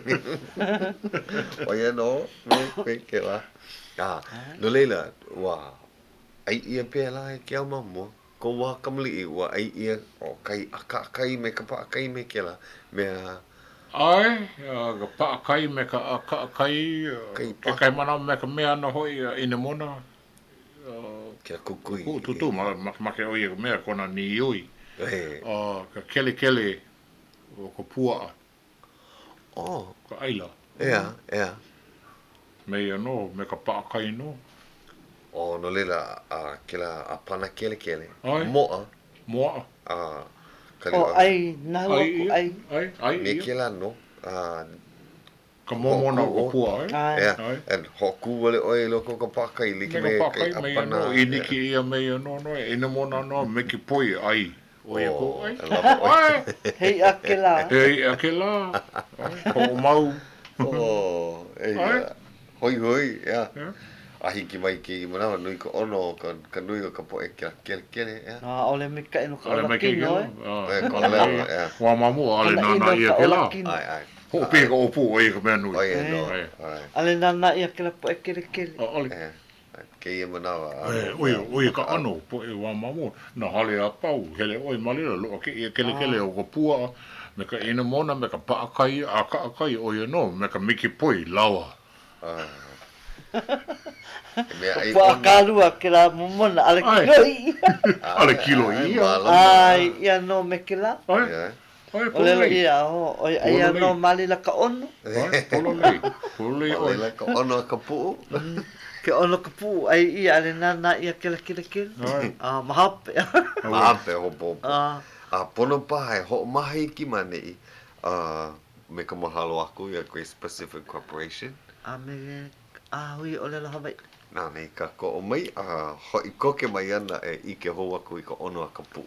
S1: O ia no, me me ke la. Ah, no leila, wa ai ia pe la e ke au mamua. Ko wa kamli i wa ai ia o kai aka akai me ka pakai me ke la. Mea,
S3: Ai, uh, ka paakai me ka aka kai, uh,
S1: Kai
S3: ke
S1: pa.
S3: kai mana me ka mea no hoi uh, ina mona. Uh,
S1: ke la kukui.
S3: Ku tutu, ma ma ma ke oi ka mea kona ni oi.
S1: Eh,
S3: Uh, ka kele kele o ka pua,
S1: oh,
S3: ka aila.
S1: ea, ea.
S3: Me ia no, me ka paakai no.
S1: O no leila, a ke la a pana kele kele.
S3: Ai.
S1: Moa,
S3: Moa.
S1: a
S2: o
S1: kaliwa.
S2: ai, nau
S3: Ai,
S2: aku
S3: ia.
S2: ai.
S3: Ai, ai,
S1: Me
S3: ia.
S1: ke la no, a
S3: Ka momona o ka
S1: Hoku,
S3: pua, ai.
S2: Ai,
S1: ea,
S3: Ai.
S1: en hoku wale oi loko ka pakai like
S3: Me
S1: me
S3: ka
S1: kai
S3: pakai, me ia
S1: apana.
S3: no, i niki ia me ia no, no, e ina mona no, me ki poi ai. O ia ko, ai.
S1: I love it.
S3: Ai.
S2: hei a ke la.
S3: Hei, a ke la. Ai, ko o mau.
S1: Oh, ei,
S3: Ai.
S1: uh, hoi hoi, yeah.
S3: Yeah.
S1: ahi ki mai ki mana nui ko ono ka ka nui ka po e kele kele kele ya.
S2: Ah, ole mika ino ka
S3: Ale
S2: ola
S3: mai ke
S2: kino,
S3: ke.
S2: eh.
S1: Eh ko le ya.
S3: Wa mamu ale
S2: Ana
S3: na na
S2: ino
S3: ia
S2: ka
S3: ke
S2: ola
S3: la.
S2: kino.
S1: Ai ai.
S3: Ho pe ko opu o ka mea nui.
S1: Oi no.
S3: Eh.
S1: Ai.
S2: Ale nana ia ke la po e kele kele.
S3: Ale
S1: Eh. Ke ia mana wa.
S3: Eh, oi, oi ka ano, po e wa mamu, na hale a pau, hele oi malila, lo ke ia kele kele o ka pua, me ka ina mona, me ka paakai, a ka akai oi no, me ka miki poi, lawa.
S1: Ah. Me ai
S2: Po akalua ke la momona, ale
S3: Ai.
S2: kino i.
S3: Ale kilo ia.
S2: Ai, ia no me ke la.
S3: Ai,
S1: Ya.
S3: ai,
S2: Ole lo
S3: pololei.
S2: ia ho, oi ia
S3: Pololei.
S2: no mali la ka ono.
S3: Ai, pololei. Pololei
S1: Oi
S3: oi.
S1: la ko ono ka pu.
S2: Ke ono ka pu, ai ia ale nana ia ke la kele kele.
S3: Ai.
S2: Ah, mahape.
S1: Ma pe ho po.
S2: Ah,
S1: A pono pae ho mahi ki mane a me ka mahalo aku ia ko specific corporation.
S2: a me, ah, hui ole lo Hawaii.
S1: Nā nei ka ko o mai a ho i koke mai ana e i ke ho aku i ka ono a ka pu.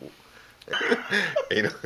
S1: E no.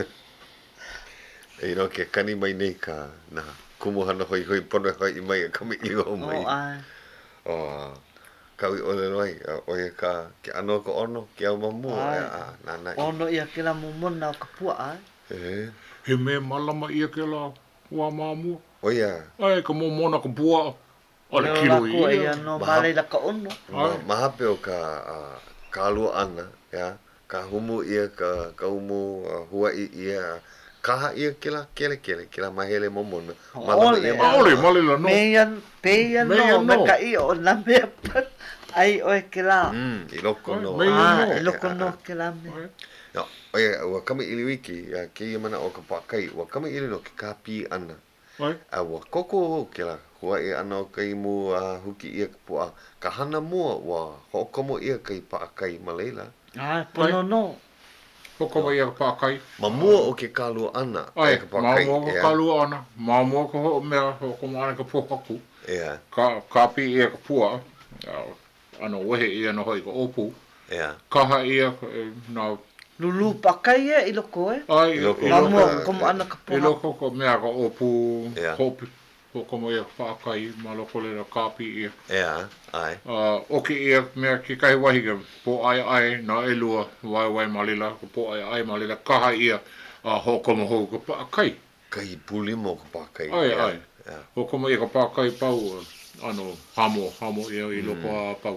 S1: E no ke kani mai nei ka na kumuhana hoi hoi pono hoi i mai e kami i o mai.
S2: Oh, ai.
S1: O kaui ole roi o e ka ke ano ko ono ke au mamu
S2: Ai.
S1: e a nā nai.
S2: Ono ia ke la momona o ka pua ai.
S1: E.
S3: He me malama ia ke la, wa mamu.
S1: O ia.
S3: Ai, ka momona ka pua. Ale
S2: Leo
S3: kilo
S2: lako ia
S3: ia.
S2: no
S1: Maha-
S2: male la ka ono.
S1: Ma, mahape o ka uh, ka alua ana, ya. Ka humu ia, ka, ka humu uh, huai ia. Kaha ia kila kele kele, kila mahele momona. Malama
S2: Ole,
S1: ia
S2: ah.
S1: ma-
S3: Ole, malila no.
S2: Meian, peia
S3: Meia
S2: no, me
S3: no.
S2: ka i o na mea pa. Ai oe ke la.
S1: Mm, i loko
S3: Ai,
S1: no.
S3: meia
S2: Ah,
S3: no.
S2: e loko no ke la me.
S3: Ai.
S1: No, oia, ua kama ili wiki, ya, ke ia mana o ka pakai, ua kama ili no ke kapi ana.
S3: Ai.
S1: A ua koko o ke la, huai ana o kai mu uh, huki ia ka pua. Ka hana mua, ua hokomo ia kai paakai ma leila.
S2: Ah, pono no.
S3: Hoko mai ia ka pākai.
S1: Ma mua o ke kalua ana,
S3: Ai,
S1: e ka
S3: mā
S1: pakai.
S3: mua ka
S1: ia.
S3: kalua ana, mā mua ka ho mea, hoko maana ka pohaku.
S1: Ia,
S3: Ka, ka pi ia ka pua, uh, ana wehe ia na hoi ka opu.
S1: ia.
S3: Kaha ia, eh, nā,
S2: Lulu pakai e i loko e.
S3: ai,
S1: I loko.
S3: i
S2: Ma
S1: loko,
S2: mua
S1: eh,
S2: komo ana ka
S3: I
S2: poha.
S3: loko ko mea ka opu,
S1: Ia.
S3: hopi, hoko mai ia ka pākai, mā loko le na kāpi ia.
S1: Ia, ai.
S3: Uh, oki ia mea ki kai wahi ka po ai ai na elua wai wai malila, ka po ai ai malila, kaha ia uh, hoko mo hou ka pākai.
S1: Kai puli mo ka pakai.
S3: Ai,
S1: ia,
S3: ai.
S1: ia.
S3: Hoko mai ka pākai pau, uh, ano, hamo, hamo ia i loko a pau.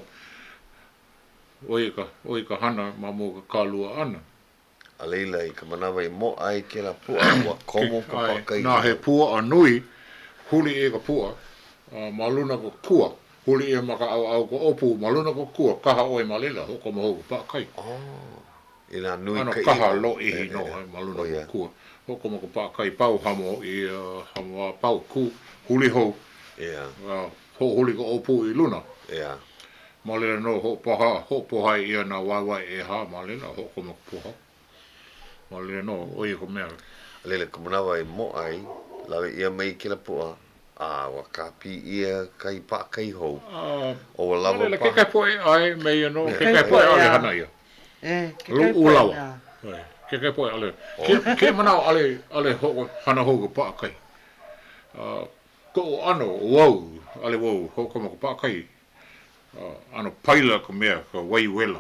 S3: Oi ka, oi ka hana, ma mo ka kalua ana.
S1: A leila i ka manawa i mo ai ke la pua, ua komo ka
S3: Ai,
S1: pakai.
S3: nā he pua a nui, huli e ka pua, uh, maluna ko kua, huli e maka au au ko opu, maluna ko kua, kaha oi malila, hoko mo hou ka pākai.
S1: Oh. I nā nui
S3: Ano
S1: ka
S3: kaha
S1: iho.
S3: lo i
S1: Eh,
S3: no,
S1: eh.
S3: ai, maluna
S1: Oh,
S3: ko
S1: ia.
S3: kua. Hoko mo ka pākai pau hamo i uh, hamo a pau ku, huli hou,
S1: Ia,
S3: uh, ho huli ko opu i luna.
S1: ia.
S3: Malila no ho paha, ho pohai ia na waiwai e ha, malila hoko mo ka poha. Malila no, oi ko mea.
S1: A leila ka manawa i mo ai, lawe ia mai ke la pua. A wa kapi ia kai pakai hou.
S3: Uh,
S1: O wa lava
S3: Malila, ke
S1: pa.
S3: kai poe ai, mei ano, ke
S2: Kai
S3: kai poe
S2: poe,
S3: ale
S2: ia.
S3: hana ia.
S2: Eh, ke
S3: Lu
S2: kai poe
S3: ulawa.
S2: na.
S3: Ai, ke kai poe ale. Ke, ke manao ale, ale ho, hana hou ka pākai. Uh, ko ano, wau, ale wau, hoko mo ka pākai. Uh, ano paila ka mea, ka waiwela.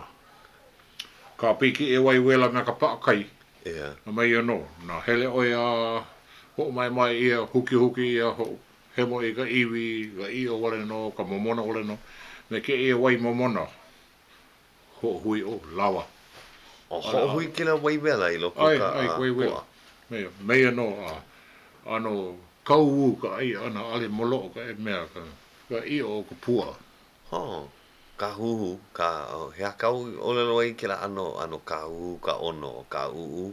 S3: Ka piki e waiwela mea ka pākai.
S1: Ia.
S3: Na mai ano, na hele oi a ho mai mai ia, huki huki ia, ho, he mo i ka iwi, ka i o wale no, ka momona wale no. Me ke e wai momona, ho hui o lawa.
S1: O ho hui ke la waiwela i loko
S3: Ai,
S1: ka
S3: ai,
S1: a,
S3: wai wai.
S1: pua.
S3: Mea, mea no, a, ano, kau u ka ai, ana ale molo ka e mea, ka, ka i o ka pua.
S1: Ho. Ka huhu, ka oh, hea kau ole loi ke la ano, ano ka huhu, ka ono, ka uu.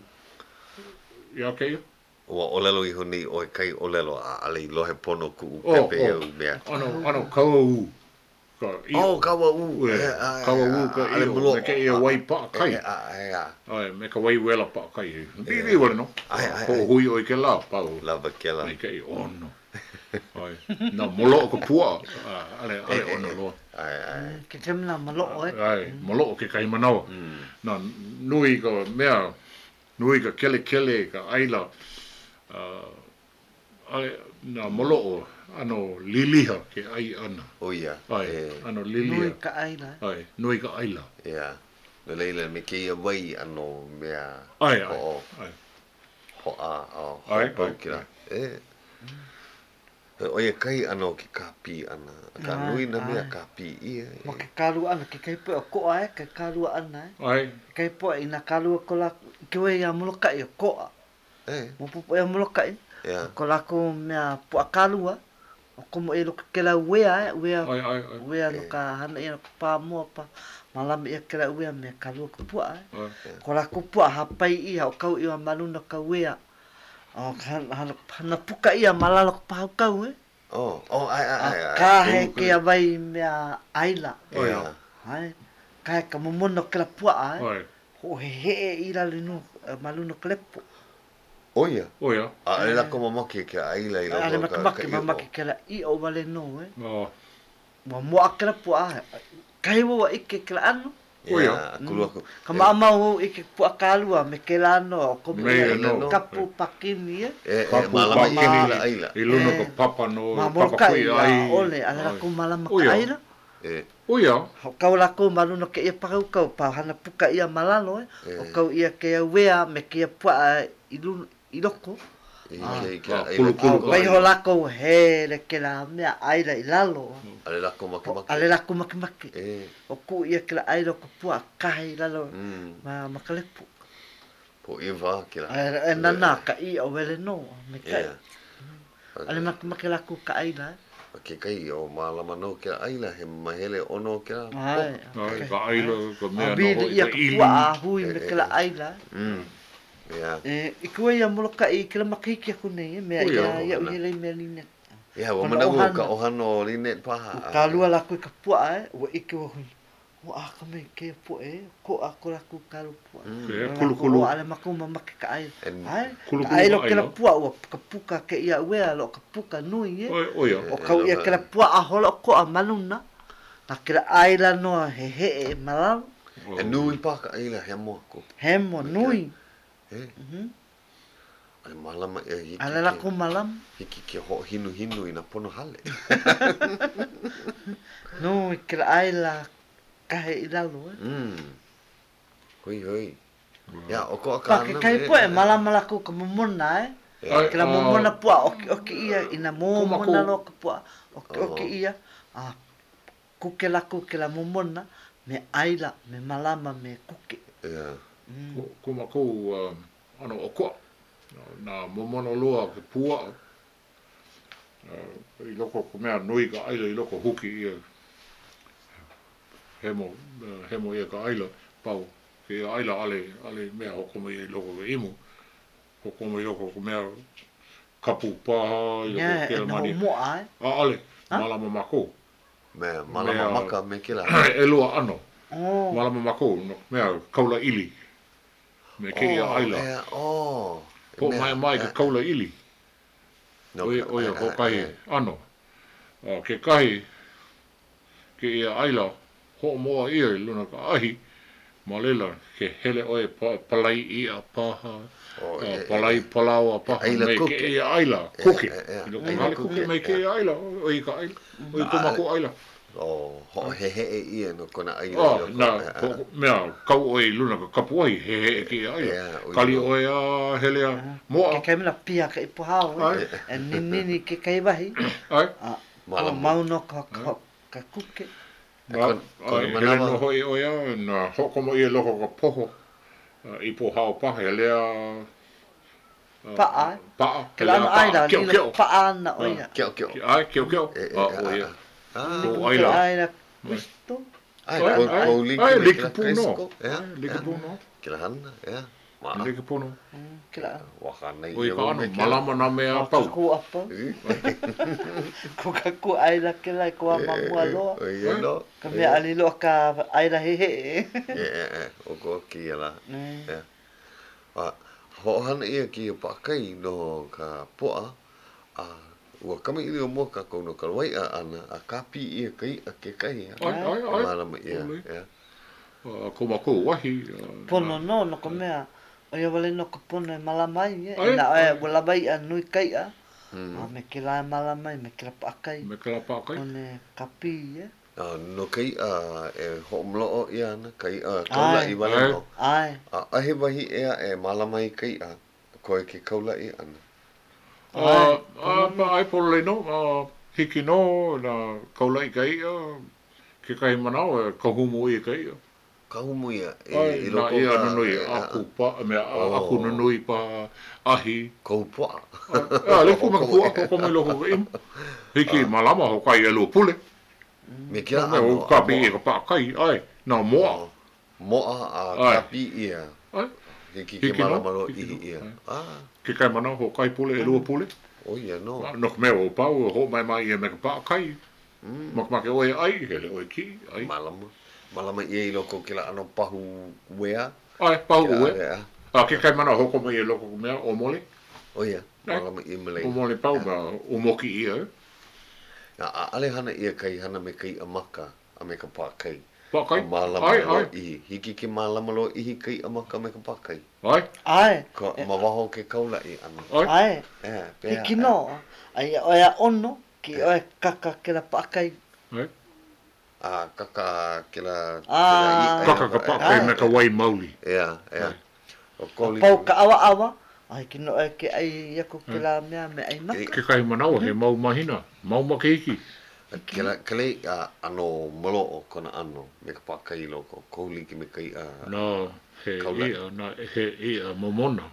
S3: Ia kei?
S1: Ua olelo i honi o e kai olelo a ale i lohe pono ku
S3: Oh,
S1: pepe
S3: oh.
S1: au mea.
S3: Ano, ano, kaua u. Ka i
S1: Oh,
S3: o.
S1: kawa u.
S3: Ue,
S1: Eh, ah,
S3: kaua
S1: ah,
S3: u ka
S1: ah,
S3: i
S1: ale
S3: o,
S1: mulo.
S3: me ke ia wai pa kai.
S1: Eh, ah, eh, ah.
S3: Ai, me ka wai wela pa kai. Bibi wale no.
S1: Ai, ai,
S3: Ho
S1: ai.
S3: hui o i ke la, pau.
S1: Lava ke la.
S3: Mai kei ono. Ai, na molo o ka pua. Ah, ale, ale ono loa.
S1: Ai, ai.
S2: Ke te mna maloko e.
S3: Ai, molo o ke kai manawa.
S1: Mm.
S3: Na nui ka mea, nui ka kele kele ka aila. Uh, ai na molo ano liliha ke ai ana.
S1: O ia.
S3: Ai,
S1: E,
S3: ano
S2: Nui
S3: lilia.
S2: ka aina.
S3: Ai, nui ka aila.
S1: ia. Na leila me ke ia wai ano mea
S3: Ai, ai,
S1: ho
S3: ai.
S1: ho a o
S3: Ai,
S1: ho pau
S3: ai,
S1: kila. E. O ia kai ano ki kapi ana. Ka
S2: Ai,
S1: nui na mea
S2: ai.
S1: kapi ia.
S2: Ma ke karu ana, ke kai po o koa e, ke karu ana e.
S3: Ai,
S2: Kai po i na karu ko la, ke wei a moloka i o koa.
S1: E.
S2: Mo pupo e a moloka i.
S1: Ia.
S2: Ko la ko mea po a karua. O komo e loka ke la wea e, wea,
S3: ai, ai, ai.
S2: wea no ka hana i ko pa mua pa. Malama ia ke la wea mea karua ko pua e.
S3: Ai,
S2: Ko la ko pua hapai ia o kau i wa maluna ka wea. O hana, hana, hana puka ia malala ko pa kau e.
S1: Oh, oh, ai, ai, ai. ai.
S2: Ka he
S1: Kulu,
S2: ke a vai mea aila.
S3: Oh,
S1: Ia.
S3: ia.
S2: Hai. Ka he ka momono ke la pua ai.
S3: ai.
S2: Ho he he e i la linu maluna ka lepo.
S1: O ia.
S3: O ia.
S1: A e la ko mamaki ke aila i
S2: Ale
S1: loko
S2: makamaki mamaki ke la i o wale no e.
S3: O,
S2: Mua mua ke la pua ai. Ka he wa ike ke la anu.
S3: O ia.
S1: Ia, kulu aku.
S2: Ka maama o ike pua kalua me ke la no. Ko
S3: Me
S2: me
S3: no.
S2: kapu pakini e.
S1: E, e,
S3: Kapu
S1: malama i
S3: pakini.
S1: la aila.
S3: I luna
S2: Eh.
S3: ka papa no,
S2: Ma
S3: papa
S2: moloka
S3: kui
S2: i la
S3: ai.
S2: ole. Ale la
S3: Ai.
S2: ko malama
S3: O ia.
S2: ka aina.
S1: E,
S3: O ia.
S2: O kau la ko maluna ke ia pakau kau pa hana puka ia malalo e. O
S1: Eh.
S2: kau ia ke ia wea me ke ia pua i lunu i loko.
S1: i
S2: Ah.
S1: ke, ke
S3: Ah,
S1: aila.
S3: kulu, kulu,
S2: Au vai ho la ko he le ke la mea aila i lalo.
S1: Ale la ko maki maki.
S2: Ale la ko maki maki.
S1: E,
S2: O ku ia ke la aila ko pua kahi lalo.
S1: mm,
S2: Ma makalepu.
S1: po i va ke la.
S2: E e nana ka i o wele no. Me kai.
S1: Ia.
S2: Ale maki maki la ku ka aila. e.
S1: Ke kai o malama no ke aila he mahele ono ke la.
S2: Ai.
S3: Ai, ka aila, ka mea
S2: A
S3: no
S2: bili
S3: hoi
S2: ia
S3: ka
S2: ka
S3: ili.
S2: pua a hui
S1: Eh,
S2: me
S1: eh,
S2: ke la
S1: eh.
S2: aila.
S1: Mm. Ia.
S2: E i kua ia moloka i ke la makiki a kunei. Mea
S3: Ui,
S2: ia
S3: oh,
S2: ia
S1: ana.
S2: ui lei mea line.
S1: Ia, wa
S2: Ona
S1: mana u
S2: ohana.
S1: ka ohano line paha.
S2: Ka lua la ku ka pua e. Ua ike wa hui. Ua a ka mei ke pua e. Ko a ko la ku ka lu pua.
S1: Mm.
S3: Ke kulu, kulu.
S2: O ale makuma maki ka aila.
S1: En-
S2: Ai.
S3: Kulu,
S2: Ka
S3: kulu
S2: aila
S3: ka
S2: ke la
S3: aila.
S2: pua ua ka puka ke ia wea lo ka puka nui e.
S3: Oi, o ia.
S2: O kau ia ke la pua a holo ko a manuna. Na ke la aila noa he he e malalu.
S1: E nui pa ka aila he mo ko.
S2: He mo nui.
S1: E,
S2: Mhm.
S1: ale malama e hiki.
S2: Ale la
S1: ke-
S2: ko malam.
S1: Hiki ke ho hinu hinu i na pono hale.
S2: Nui ke la aila kahe i lalu e.
S1: Mm. Hui hui. Ya, o ko
S2: Pa
S1: ka
S2: ke kai po e malama la ko ka momona e.
S3: Ai,
S2: Ke la
S3: ah,
S2: momona pua oki oki ia ina momona
S3: Kumaku.
S2: lo ka pua oki
S1: Oh.
S2: oki ia. A kuke la ku ke la momona me aila me malama me kuke.
S1: Ya.
S2: Mm.
S3: Ko- ko ma ko um, ano o ko na momono loa ke pua uh, i loko ko mea nui ka aila i loko huki ia hemo uh, hemo ia ka aila pau ke ia aila ale ale mea hoko mai i loko ke imu hoko mai loko ko mea kapu paha i loko
S2: Ya
S3: ke
S2: e no
S3: mani
S2: mo ai.
S3: a ale
S2: Ha?
S3: malama mako
S1: Me malama
S3: Mea-
S1: maka me ke la.
S3: e lua ano
S2: Oh.
S3: malama mako no mea kaula ili me ke ia aila
S1: E, oh.
S3: Po
S1: Mea,
S3: mai mai ke
S1: e,
S3: kaula ili.
S1: no,
S3: Oi
S1: ka-
S3: oi
S1: e,
S3: ho
S1: e,
S3: kai
S1: e.
S3: ano. Uh, ke kai ke ia aila ho moa ia i luna ka ahi. Malela ke hele oi pa, palai ia paha.
S1: Oh,
S3: Uh,
S1: e, e,
S3: palai
S1: e.
S3: palawa paha.
S1: Aila
S3: Mei
S1: kuke.
S3: ke ia aila.
S1: E,
S3: Kuke.
S1: e, e.
S3: I loko
S1: Aila
S3: hale
S1: kuke,
S3: kuke mai ke
S1: e.
S3: ia aila. Oi ka aila. Oi ko
S1: Ah,
S3: mako aila.
S1: Oh, ho he he e ia no kona aila.
S3: Ah,
S1: i loko.
S3: na,
S1: E, e,
S3: ko, mea, kau oi luna ka kapu ai, he he ke ia aila.
S1: Yeah, oi
S3: Kali
S1: no.
S3: oi a hele a
S2: Ke
S3: moa.
S2: kai mina pia ka ipo hao
S3: Ai.
S2: e. E nini ke kai wahi.
S3: Ai.
S2: A
S1: Malama.
S2: mau no ka ka ka kuke.
S1: E,
S3: Nga,
S1: kon- kon
S3: ai,
S1: manawa.
S3: hele no hoi oia, na hoko mo ia loko ka poho, uh, i po hao paha, he lea... uh,
S2: Paa.
S3: Paa,
S2: Ke la
S3: paa,
S2: ai da
S3: keo,
S2: ni
S3: keo.
S2: pa ana oia.
S1: Keo keo.
S3: Ki- Ai, keo, keo.
S1: E, e,
S3: Ah,
S1: a,
S3: oia.
S1: a. Ah,
S3: Ko
S2: Ke
S3: aila.
S2: ai da Cristo.
S1: ai,
S3: Ai,
S1: ko
S3: ai,
S1: ko liki
S3: ai,
S1: me
S3: liki
S1: ke la
S3: puno.
S1: Cresco.
S3: Ai,
S1: Ja,
S3: liki
S1: ja.
S3: puno.
S1: Ke la hana, ja. Ma.
S3: Liki puno.
S2: Ke la.
S1: Waka nei.
S3: Oi
S1: ia
S3: ka
S1: o
S3: ano,
S1: me ke la.
S3: malama na mea
S2: Ka
S3: pau.
S2: ku apa. Ko ka ku ai da ke la ko ma mua loa.
S1: Oi, ia no.
S2: Ka me ali lo ka ai da he he.
S1: E, e, e. O ko ki ia la.
S2: Mm.
S1: Ja. Ah, ho hana ia ki o pakai no ka poa. A ua kama ili o mo ka kono ka wai a ana a kapi ia kai a ke kai.
S3: Ai, ai,
S1: E
S3: ai.
S1: malama ia.
S3: Ole.
S1: Ja.
S3: Uh, Ko mako wahi. uh,
S2: Pono no no ko mea. O ia wale no ko pono e malamai e.
S3: Ai,
S2: Ina
S3: ai.
S2: e wala bai a nui kai a. A me ke la mala mai, me ke la paakai.
S3: Me ke la paakai.
S2: One kapi, e.
S1: Ah, no kei a e ho mlo ia na kai a kaula i wale no.
S2: Ai.
S1: A ahe wahi ea e malamai kai a koe ke kaula i ana.
S3: Ah, ah, ma ai polo le no, ah, hiki no na kaula i kai a ke kai manao e kahumu i kai a.
S1: Kahumu ia e
S3: Ai, na ia nanui aku pa, me aku nanui pa ahi.
S1: Kou poa.
S3: Ah, le fu maka pua ko komo i loko ka imu. Hiki malama ho kai e lo pule.
S1: Me kia
S3: Me o kapi e ka pa kai, ai, na moa.
S1: Moa a kapi ia.
S3: Ai.
S1: Hiki ke malama lo ihi ia. Ah.
S3: Ke kai mana ho kai pule e lua pule.
S1: O ia no.
S3: No ka mea o pau ho mai mai e me ka pa kai. Mak make oe ai, hele oe ki, ai.
S1: Malama. Malama ia i loko ke la ano pahu wea.
S3: Ai, pahu wea. Ah, ke kai mana ho komo i e loko mea o mole.
S1: O ia, malama i malei.
S3: O mole pau ma o moki ia.
S1: A ale hana ia kai hana me kai amaka a me ka pa kai.
S3: Pa kai?
S1: Malama lo ihi. Hiki ke malama lo ihi kai amaka me ka pa kai.
S3: Ai?
S2: Ai.
S1: Ko mawaho ke kaula i ana.
S2: Ai.
S1: Eh,
S2: hiki no. Ai oia ono ki oe kaka ke la pa kai.
S3: Ai.
S1: Ah, kaka ke la
S2: Ah,
S3: kaka ka pa kai me ka wai mauli.
S1: Ia, ia. O koli.
S2: Pau ka awa awa. Ai ki no e ke ai yaku ke la mea me ai maka.
S3: Ke kai manawa he mau mahina. Mau maka hiki.
S1: Ke la kele a ano malo o kona ano me ka pa kai loko. Koli ki me kai a.
S3: Na he ia na he ia momona.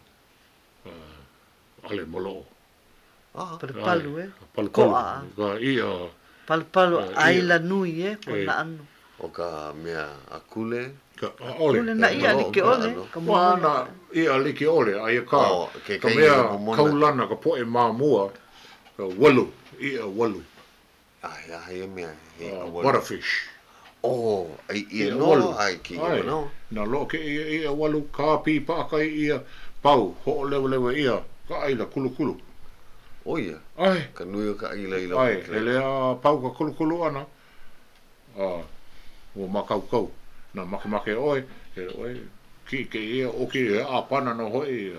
S3: Ale malo.
S2: Ah, palu palu e.
S3: Palu palu. Ka ia.
S2: Palu palu aila nui e kona ano.
S1: O ka mea akule.
S3: Ka ole.
S2: Kule na ia li ke ole.
S3: Wa na ia li ke ole ai ka. Ka mea kaulana ka poe mamua. Ka walu. Ia walu.
S1: Ai, ai, mea.
S3: Waterfish.
S1: Oh, ai ia no, ai ki ia no.
S3: Na lo ke ia ia walu ka pi pa kai ia pau ho lewe lewe ia ka aila kulu kulu.
S1: O ia.
S3: Ai.
S1: Ka nui o ka aila ila.
S3: Ai, ele a pau ka kulu kulu ana. Ah, o makau kau. Na make make oi, ke oi ki ke ia o ki a pana no hoi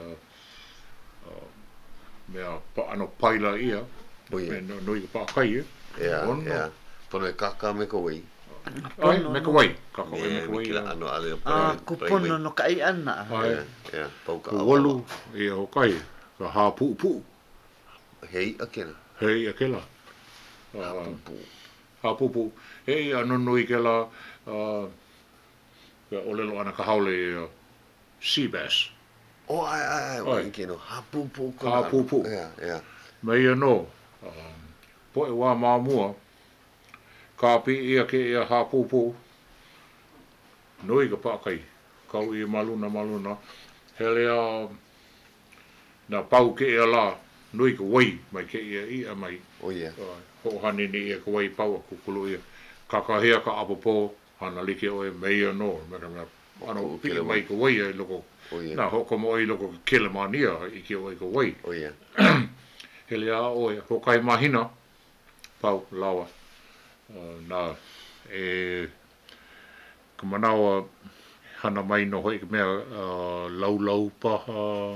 S3: mea pa ano paila ia. Me no nui pa kai ia.
S1: Ia, ia. Pono e kaka me ka wei.
S3: Ai, me ka wei. Kaka wei me ka wei.
S1: Kila ano ale
S2: ah, kupono no ka i ana.
S3: Ai,
S1: ia, pau ka
S3: awa. Walu, ia o kai. Ka ha pu pu.
S1: Hei akena.
S3: Hei akela.
S1: Ha pu pu.
S3: Ha pu pu. Hei ano nui ke la, ka olelo ana ka haole sea bass.
S1: O ai ai ai, wai keno. Ha pu pu.
S3: Ha pu pu.
S1: Ia, ia.
S3: Me ia no. Po e wā māmua, ka pi ia ke ia ha pu pu. Nui ka pākai. Kau i maluna maluna. Hele a na pau ke ia la. Nui ka wai mai ke ia ia mai.
S1: O ia.
S3: Ho hani ni ia ka wai pau a kukulu ia. Kakahea ka apapo. Hana like oe me ia no. Mera mea. Ano pili mai ka wai ai loko. Nā hoko mo i loko Kelemania i ke oe ka wai.
S1: O ia.
S3: Hele a oe. Ho kai mahina. Pau lawa. Nā e ka manawa hana mai no hoi ka mea lau lau paha.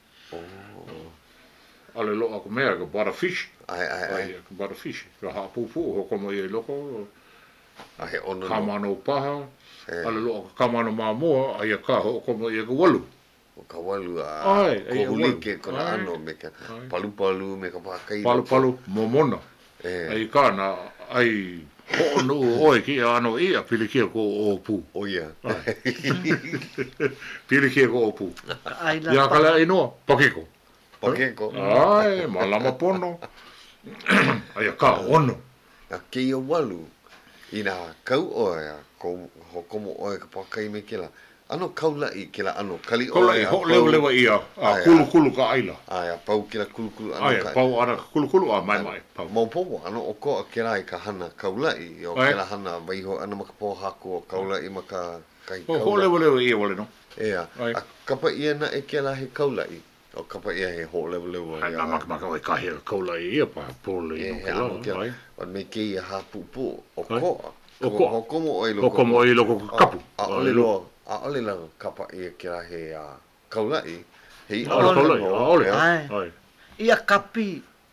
S3: Ale loa ka mea ka butterfish.
S1: Ai ai ai.
S3: Ka butterfish. Ka hapupu hoko mo i loko.
S1: Ahe ono.
S3: Kamano paha. Ale loa ka kamano mamua ai ka hoko mo i ka walu.
S1: O ka walu a kohulike kona ano me ka palu palu me ka pakai.
S3: Palu palu momona. Ai ka na ai ho no oi ki ano ia pilikia ko o pu.
S1: O ia.
S3: Pilikia ko o pu.
S2: Ai la.
S3: Ya kala ino pakeko.
S1: Pakeko.
S3: Ai malama pono. Ai ka ono.
S1: Na ke ia walu ina kau oe ko hokomo oe ka pakai me kila. Ano kaula i kila ano kali
S3: oe. Kaula i ho lewa lewa ia. A kulu kulu ka aila.
S1: Ai a pau kila kulu kulu ano.
S3: Ai pau ana kulu kulu a mai mai.
S1: Mau popo ano o ko kila i ka hana kaula i o kila hana waiho ana maka po haku o kaula i maka kai kaula.
S3: Ho lewa lewa ia wale no.
S1: Ea. A kapa ia na e kila he kaula i. O kapa ia he ho lewa lewa.
S3: Ai na maka maka oi ka he kaula i ia pa pole i no kila.
S1: Wan me ke ia ha pu pu o ko.
S3: O ko.
S1: Hokomo oi loko.
S3: Hokomo oi loko kapu.
S1: A ole lo. A ole la kapa ia kira he a kaula i. Hei
S3: ole kaula i. A ole.
S2: Ai. Ia kapi.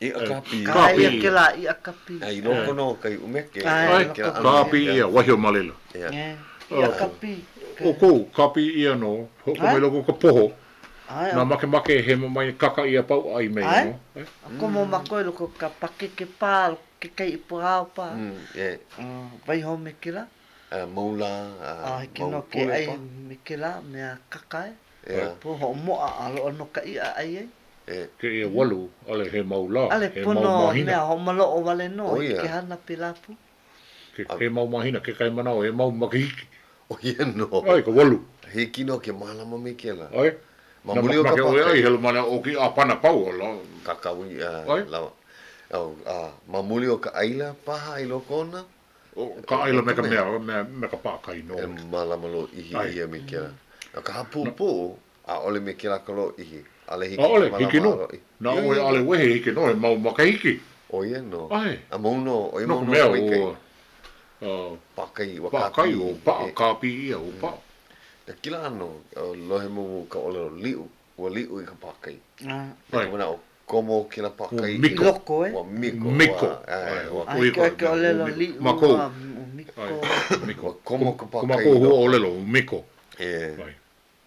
S1: I a kapi.
S2: Ka ia ke la i a kapi.
S1: Ai loko no kai umeke.
S2: Ai,
S3: Ai, kapi ia, wahi o malelo.
S1: Ia.
S2: Eh, i a kapi.
S3: O kou, kapi ia no, hoko
S2: Ai.
S3: mai loko ka poho.
S2: Ai,
S3: Nā make make he mai kaka ia pau ai mei
S2: Ai.
S3: no. Ai.
S2: ko mo makoi loko ka pake ke pā, ke kai i pā pā.
S1: Mm, yeah.
S2: Ah, vai ho me ke la.
S1: Uh, maula,
S2: Ah,
S1: uh,
S2: ke no ke ai me ke la, mea kakai.
S1: Yeah.
S2: Po ho moa alo no ka i a ai ai.
S1: Yeah.
S3: Ke ia walu, ale he maula,
S2: Ale
S3: he
S2: pono
S3: mau
S2: mea
S3: mahina.
S2: ho malo o wale no,
S1: Oh,
S2: i
S1: ia.
S2: ke hana pilapu.
S3: Ke, he mau mahina, ke kai manao, he mau makihiki.
S1: Oh, yeah, no.
S3: Ai, ka walu.
S1: He kino ke malama me ke la.
S3: Ai.
S1: Ma
S3: Nā
S1: muli o ka
S3: make make o ai,
S1: pakai.
S3: helo mana o ki a pana pau o la.
S1: Kakawi, uh,
S3: Ai.
S1: lawa. Oh, uh, ma muli o ka aila paha i loko na.
S3: O, ka aila me ka mea, me, me ka pākai no.
S1: E malama lo ihi
S3: Ai.
S1: ia me ke la. A ka hapu po, a ole me ke la ka lo ihi. Ale hiki
S3: A ole,
S1: malama
S3: hiki no.
S1: lo ihi.
S3: Nā
S1: Ia,
S3: oe
S1: ia.
S3: ale wehe hiki no, he mau makahiki.
S1: O ia no.
S3: Ai.
S1: A mau no, o i
S3: No
S1: mau
S3: ka
S1: no
S3: mea
S1: o i kei.
S3: o, uh,
S1: Pakai, wa
S3: pākai o pā,
S1: E-
S3: kāpi ia o pā.
S1: E kila ano, o lohe mo ka ole o liu, ua liu i ka pakai.
S2: Ah,
S1: Me
S3: Ai.
S1: ka mana o komo ki la pakai.
S3: O
S2: i
S3: miko.
S2: loko eh.
S1: Ua miko.
S3: Miko.
S1: Wa- ai,
S3: Ai,
S1: wa-
S2: Ai,
S3: Oi,
S2: ke
S3: ka-
S2: ke ole lo
S3: o
S2: li
S3: mako.
S2: ua, o miko.
S3: Ai, miko.
S1: Wa komo ka
S3: Kuma
S1: pakai.
S3: ko hua
S1: loko.
S3: o lelo, miko.
S1: E,
S3: Ai.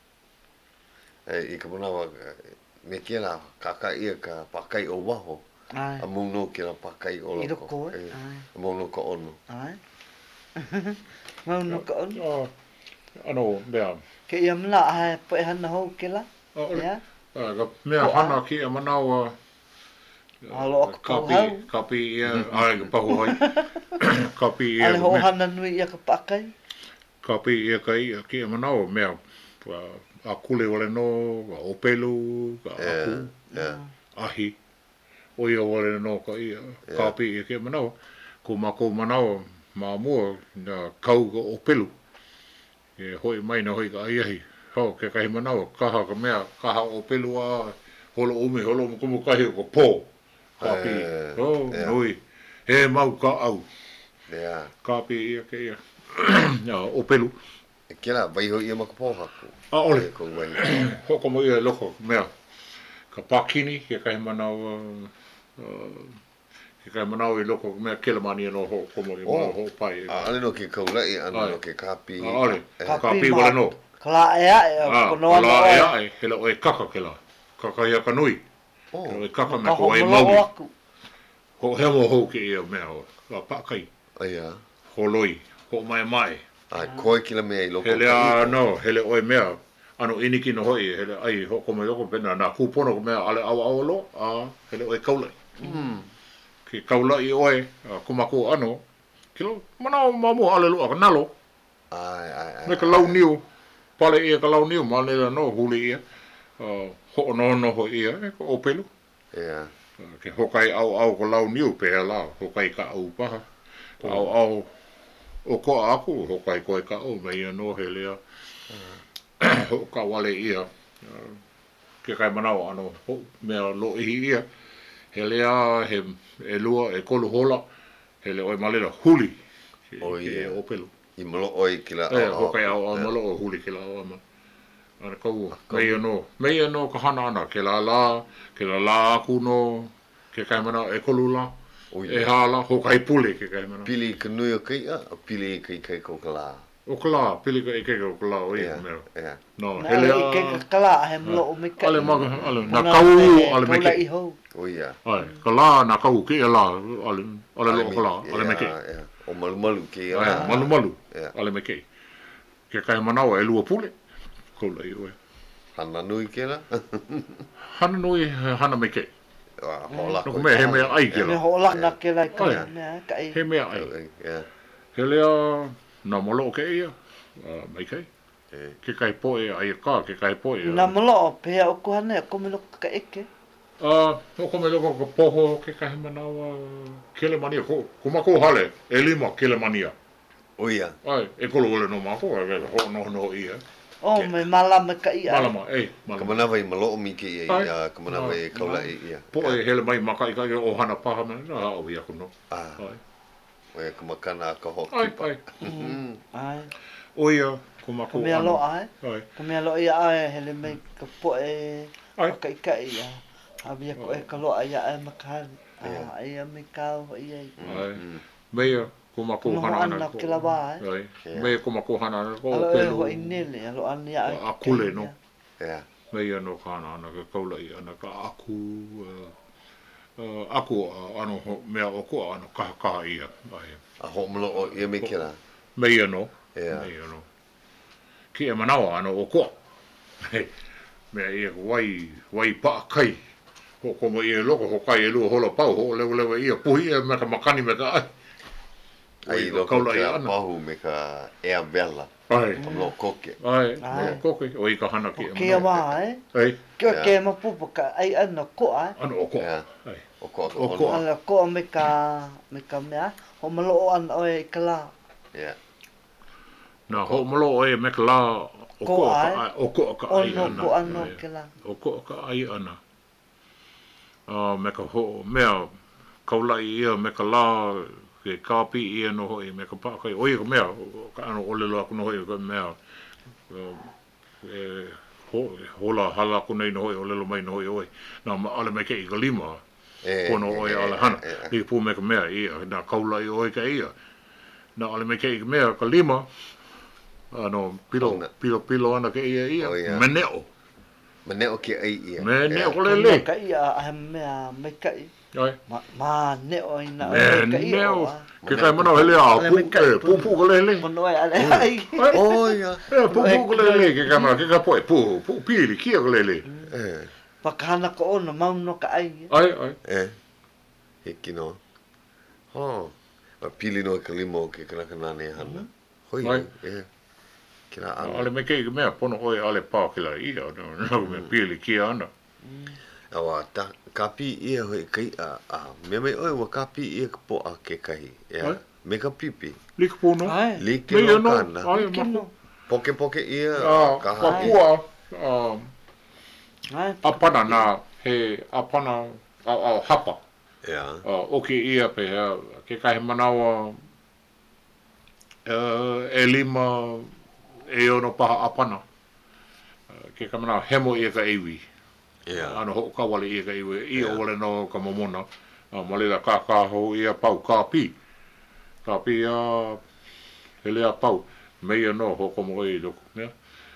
S1: e, i ka mana wa, me kia la kaka ia ka pakai o waho.
S2: Ai,
S1: A mauno ki la pakai o
S2: i
S1: loko.
S2: loko eh.
S1: E,
S2: Ai,
S1: A mauno ka ono.
S2: ai. Mau no ka on.
S3: Ah, ano, mea.
S2: Ke ia mla ai po e hana ho ke la.
S3: Ah, ole.
S2: Ya.
S3: Ah, ka mea
S2: Ko a.
S3: hana ki a manawa.
S2: Alo o ka
S3: kapi,
S2: pauhau.
S3: kapi ia, ai, ka pahu hai. Kapi ia,
S2: Ale ho
S3: me-
S2: hana nui ia ka pakai.
S3: kapi ia ka ia ki a manawa, mea. ah, A kule wale no, ka opelu, ka
S1: E,
S3: aku,
S1: e,
S3: ahi. O ia wale no ka ia, kapi ia ki a manawa. Ko mako manawa, mā mua, na kau ka opelu. E hoi mai na hoi ka aiahi. Hau, ke kahi manawa, kaha ka mea, kaha opelu a, holo umi, holo umi kumu kahi o ka pō. Kapi,
S1: Eh,
S3: oh,
S1: yeah.
S3: nui. He mau ka au.
S1: Ea.
S3: Kapi ia ke ia. Ia, opelu.
S1: E kia la, vai ho ia maka pōhaku.
S3: A ole.
S1: E ko wai.
S3: Hoko mo ia loko, mea. Ka pākini, ke kahi manawa, uh, ke kahi manawa i loko, mea kelemani no ho, komo i
S1: Oh.
S3: manawa ho pai.
S1: A ale no ke kaulai, ane
S3: Ai.
S1: no ke kapi.
S3: A ole,
S1: E,
S2: Kapi
S3: kapi
S2: ma-
S3: wala no.
S2: Kala ea e
S3: Ah,
S2: ko noa
S3: la
S2: noa
S3: e
S2: e.
S3: ai, he la oe kaka ke la. Kaka ia ka nui.
S1: Oh,
S3: He la oe kaka me
S2: Ka
S3: ko
S2: ho
S3: ai
S2: molo
S3: maui.
S2: aku.
S3: Ho he mo ho ke ia mea o. La pakai.
S1: aia.
S3: Ho loi. Ho mai mai.
S1: Ai, koe ki la mea i loko.
S3: He le
S1: ka
S3: a
S1: iko.
S3: no, he le oe mea. Ano iniki no hoi, he le ai ho kome loko pena na kupono ko mea ale au au lo. A he le oe kaulai.
S1: Hmm.
S3: Ke kaulai oe, a kumako ano. Kilo, mana o mamu ale lo a nalo.
S1: Ai, ai, ai.
S3: Me ka lau niu. Pale ia ka lau niu, ma le la no huli ia. Uh, ho no no ho ia, e ko opelu.
S1: Ea.
S3: Uh, ke hokai au au ko lau niu pe la, hokai ka au paha. Au au o ko aku hokai koe ka au me ia no he lea. Ho ka wale ia. Uh, ke kai manao ano ho mea lo ihi ia. He lea he e lua e kolu hola. He le oi malela huli. Ke,
S1: Oh,
S3: ke
S1: ia.
S3: e opelu.
S1: I malo oi ki la.
S3: E,
S1: au, au.
S3: hokai au au
S1: Ea.
S3: malo o huli ke la au ama. Ana kau, meia no, meia no ka hana ana, ke la la, ke la la aku no, ke kai mana e kolu la,
S1: Oh,
S3: e
S1: ia.
S3: hala, hokai pule ke kai mana.
S1: Pili ka nui o kai a, o pili i kai kai ko ka la.
S3: O ka la, pili ka e ke o ka la, o ia
S1: Ea,
S3: mea.
S1: ea.
S3: No,
S2: Na
S3: hele
S2: ale i ke
S3: a,
S2: ka kala he mlo o me ka.
S3: ale maga, ale, na
S2: Puna
S3: kau,
S2: me
S3: ale
S2: kaula i
S3: meke.
S2: hou.
S1: O ia.
S3: Ai, ka la, na kau ke e la, ale, ale lo ka la, ale
S1: Ea,
S3: meke.
S1: ea. O malu malu ke ia.
S3: Ai, malu malu,
S1: Ea.
S3: ale meke. Ke kai manawa e lua pule, koula i oe.
S1: Hana nui ke la.
S3: Hana nui, hana meke.
S1: Wa, hola.
S3: No ko mea, he mea ai ke
S2: Me
S3: la.
S2: ho la na ke la ka
S3: Ai.
S2: mea ka i.
S3: He mea ai.
S1: Ea.
S3: He lea, na molo ke ia, uh, mai kai.
S1: E.
S3: Ke kai poe ai ka, ke kai poe.
S2: Na mlo o pe o ko hana ko me lo ka eke.
S3: Ah, uh, ko me loko ko poho ke kai manawa kele mania ko. Ko mako hale, e lima kele mania.
S1: O ia.
S3: Ai, e kolo ole no mako, e ho no no ia.
S2: O me malama ka i. ai.
S3: Malama, ei,
S1: Ka
S3: malama.
S1: manawa i malo o mi ke ia.
S3: Ai.
S1: Ia, ka manawa i
S3: Ah,
S1: kaula
S3: ah.
S1: i ia.
S3: Poe hele mai maka i kai o hana paha me, na au ia kuno.
S1: Ah,
S3: Ai,
S1: o ia ka makana ka ho
S3: ai,
S1: kipa.
S3: ai.
S1: Mm.
S2: Ai.
S3: O ia, ko mako
S2: Ko mea lo ai.
S3: Ai,
S2: Ko mea lo ia ai hele me ka po e.
S3: Ai.
S2: Ka i ka i. Habia ko e ka lo ai ai makani. Ah, ia me kau ia.
S3: Ai. Meia ko ma ko
S2: Kuma
S3: hana
S2: ana
S3: ana.
S2: ke la ba.
S3: Ai. Meia ko ma ko hana ana ko
S2: Alo e
S3: pelu.
S2: ho inele, alo ana ia.
S3: A kule no.
S1: Yeah.
S3: Meia no kana ana ka kaula i ana ka aku. Uh, aku ano mea o ko ano ka ka ia. Ai.
S1: A ho mlo o ia me kira.
S3: Meia no.
S1: Yeah.
S3: Meia no. Ki e manawa ano o ko. Mea ia wai wai pa kai. Ko ko mo ia loko ho kai e lu holo pau ho le le ia puhi e me ka makani me ka ai.
S1: Ai lo ko kira pahu me ka ea vela.
S3: Ai.
S1: Lo koke.
S3: Ai.
S2: Ai.
S3: Ko ko o i ka hana ki e
S2: Ke a wa e.
S3: Ai.
S2: Ke ke ma pupu ka ai ana ko ai.
S3: Ano o ko.
S1: Yeah.
S3: Ai.
S1: O ko
S3: O ko.
S2: Ala ko me ka me ka mea. Ho malo an o e kala.
S1: Yeah.
S3: Na ho molo o e me ka la o
S2: Ko
S3: ko
S2: ai.
S3: ka ai. O ko ka ai
S2: Ono
S3: ana.
S2: ko ano
S3: Ai.
S2: ke la.
S3: O ko ka ai ana. Ah me ka ho mea kaulai ia me ka la ke kapi ia no hoi me ka pa kai oi ka mea ka ano ole lo aku no hoi ka mea e ho hola hala ku nei no hoi ole lo mai no hoi oi na ma ale me ke i ka lima
S1: Eh.
S3: kono oi ale hana
S1: eh,
S3: i pu me ka mea ia na kaulai oi ka ia na ale me ke i ka mea ka lima ano pilo
S1: Ona.
S3: pilo pilo ana ke ia ia
S1: Oh, ia.
S3: meneo
S1: Mane o ke ai ia.
S3: meneo ko le
S2: Me
S3: le
S2: ka ia a mea me ka i.
S3: ai
S2: Ma ma ne o ina o
S3: Me
S2: ka i.
S3: neo ke kai mana hele a
S2: Ale
S3: pu
S2: me kai
S3: e pu pu ko le le
S2: Mono e ale ai.
S1: Oh ia.
S3: e pu pu ko le le ke kai mana ke ka po pu pu pili ki ko le le
S1: Eh.
S2: Pakana ko ona mau no ka ai.
S3: ai ai
S1: Eh. Hiki no. Oh. Ma pili no ka limo ke kana kana ne hana. Hoi.
S3: Ai.
S1: Eh. Kira
S3: ale
S1: ana.
S3: me ke ke me pono oi ale pa ke la ia no no me pili ki ana
S1: Awa ta kapi ia hoi kai a a. Me mai oi wa kapi ia ka po a ke kai.
S3: Ai.
S1: Ya. Me ka pipi.
S3: lik pono
S2: Ai.
S1: Like
S3: me
S1: no
S3: no
S1: kana.
S3: ai ma
S2: Kino.
S1: Poke poke ia
S3: ah
S1: ka
S3: ka
S1: hai.
S3: pua ah
S2: Ai.
S3: apana na he apana a a hapa
S1: Ya.
S3: ah o ke ia pe ah, ke kai manawa eh e lima e ono paha apana Ah, ke ka manawa hemo ia ka iwi
S1: Ya.
S3: ano ho ka wale ia ka iwi i
S1: Yeah.
S3: o wale no ka momona a malila ka ka ho ia pau ka pi ka pi a hele a pau me ia no ho ko mo i loko ne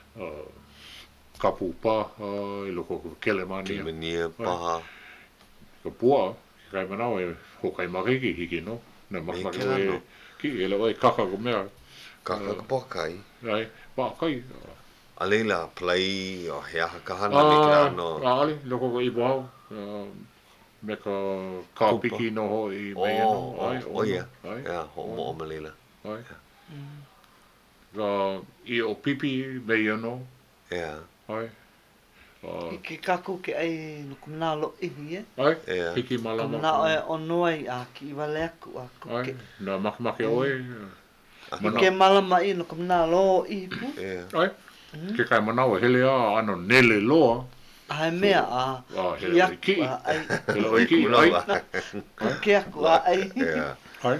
S3: ka pu pa i loko ko kele mani
S1: Kimania paha.
S3: ka pua kai manawa e ho kai makiki hiki no na mak
S1: Me
S3: mak
S1: kela no.
S3: e ki ele oi kaka ko mea
S1: Kaka ka pokai.
S3: ai pa kai
S1: Alela play o hea ka hana me kira no.
S3: Ah, ali, loko ko ibo hau. Me ka ka
S1: Kupa.
S3: piki no ho i
S1: Oh,
S3: me no.
S1: oh,
S3: Ai,
S1: oh, ia.
S3: Ai,
S1: Ya, ho mo o malela.
S3: ai. Ka i o pipi me ia no.
S1: Ya.
S3: Ai. Ah,
S2: Ki kaku ke ai no kumna lo ihi e.
S3: ai,
S1: Ia.
S3: piki malama.
S2: Kumna o e ono ai a ki wale aku a
S3: Ai,
S2: kuke.
S3: na mak mak e oe. Mana.
S2: Ke malama i no kumna lo i pu.
S1: Ya.
S3: Ai. Ke kai manawa hele a ano nele loa.
S2: Ai mea a
S3: Ah,
S2: ki
S3: hele oi
S2: aku
S3: ki.
S2: a ai.
S3: Hele oi ki. Ai.
S2: Kuke aku a ai.
S1: Ya.
S3: Ai.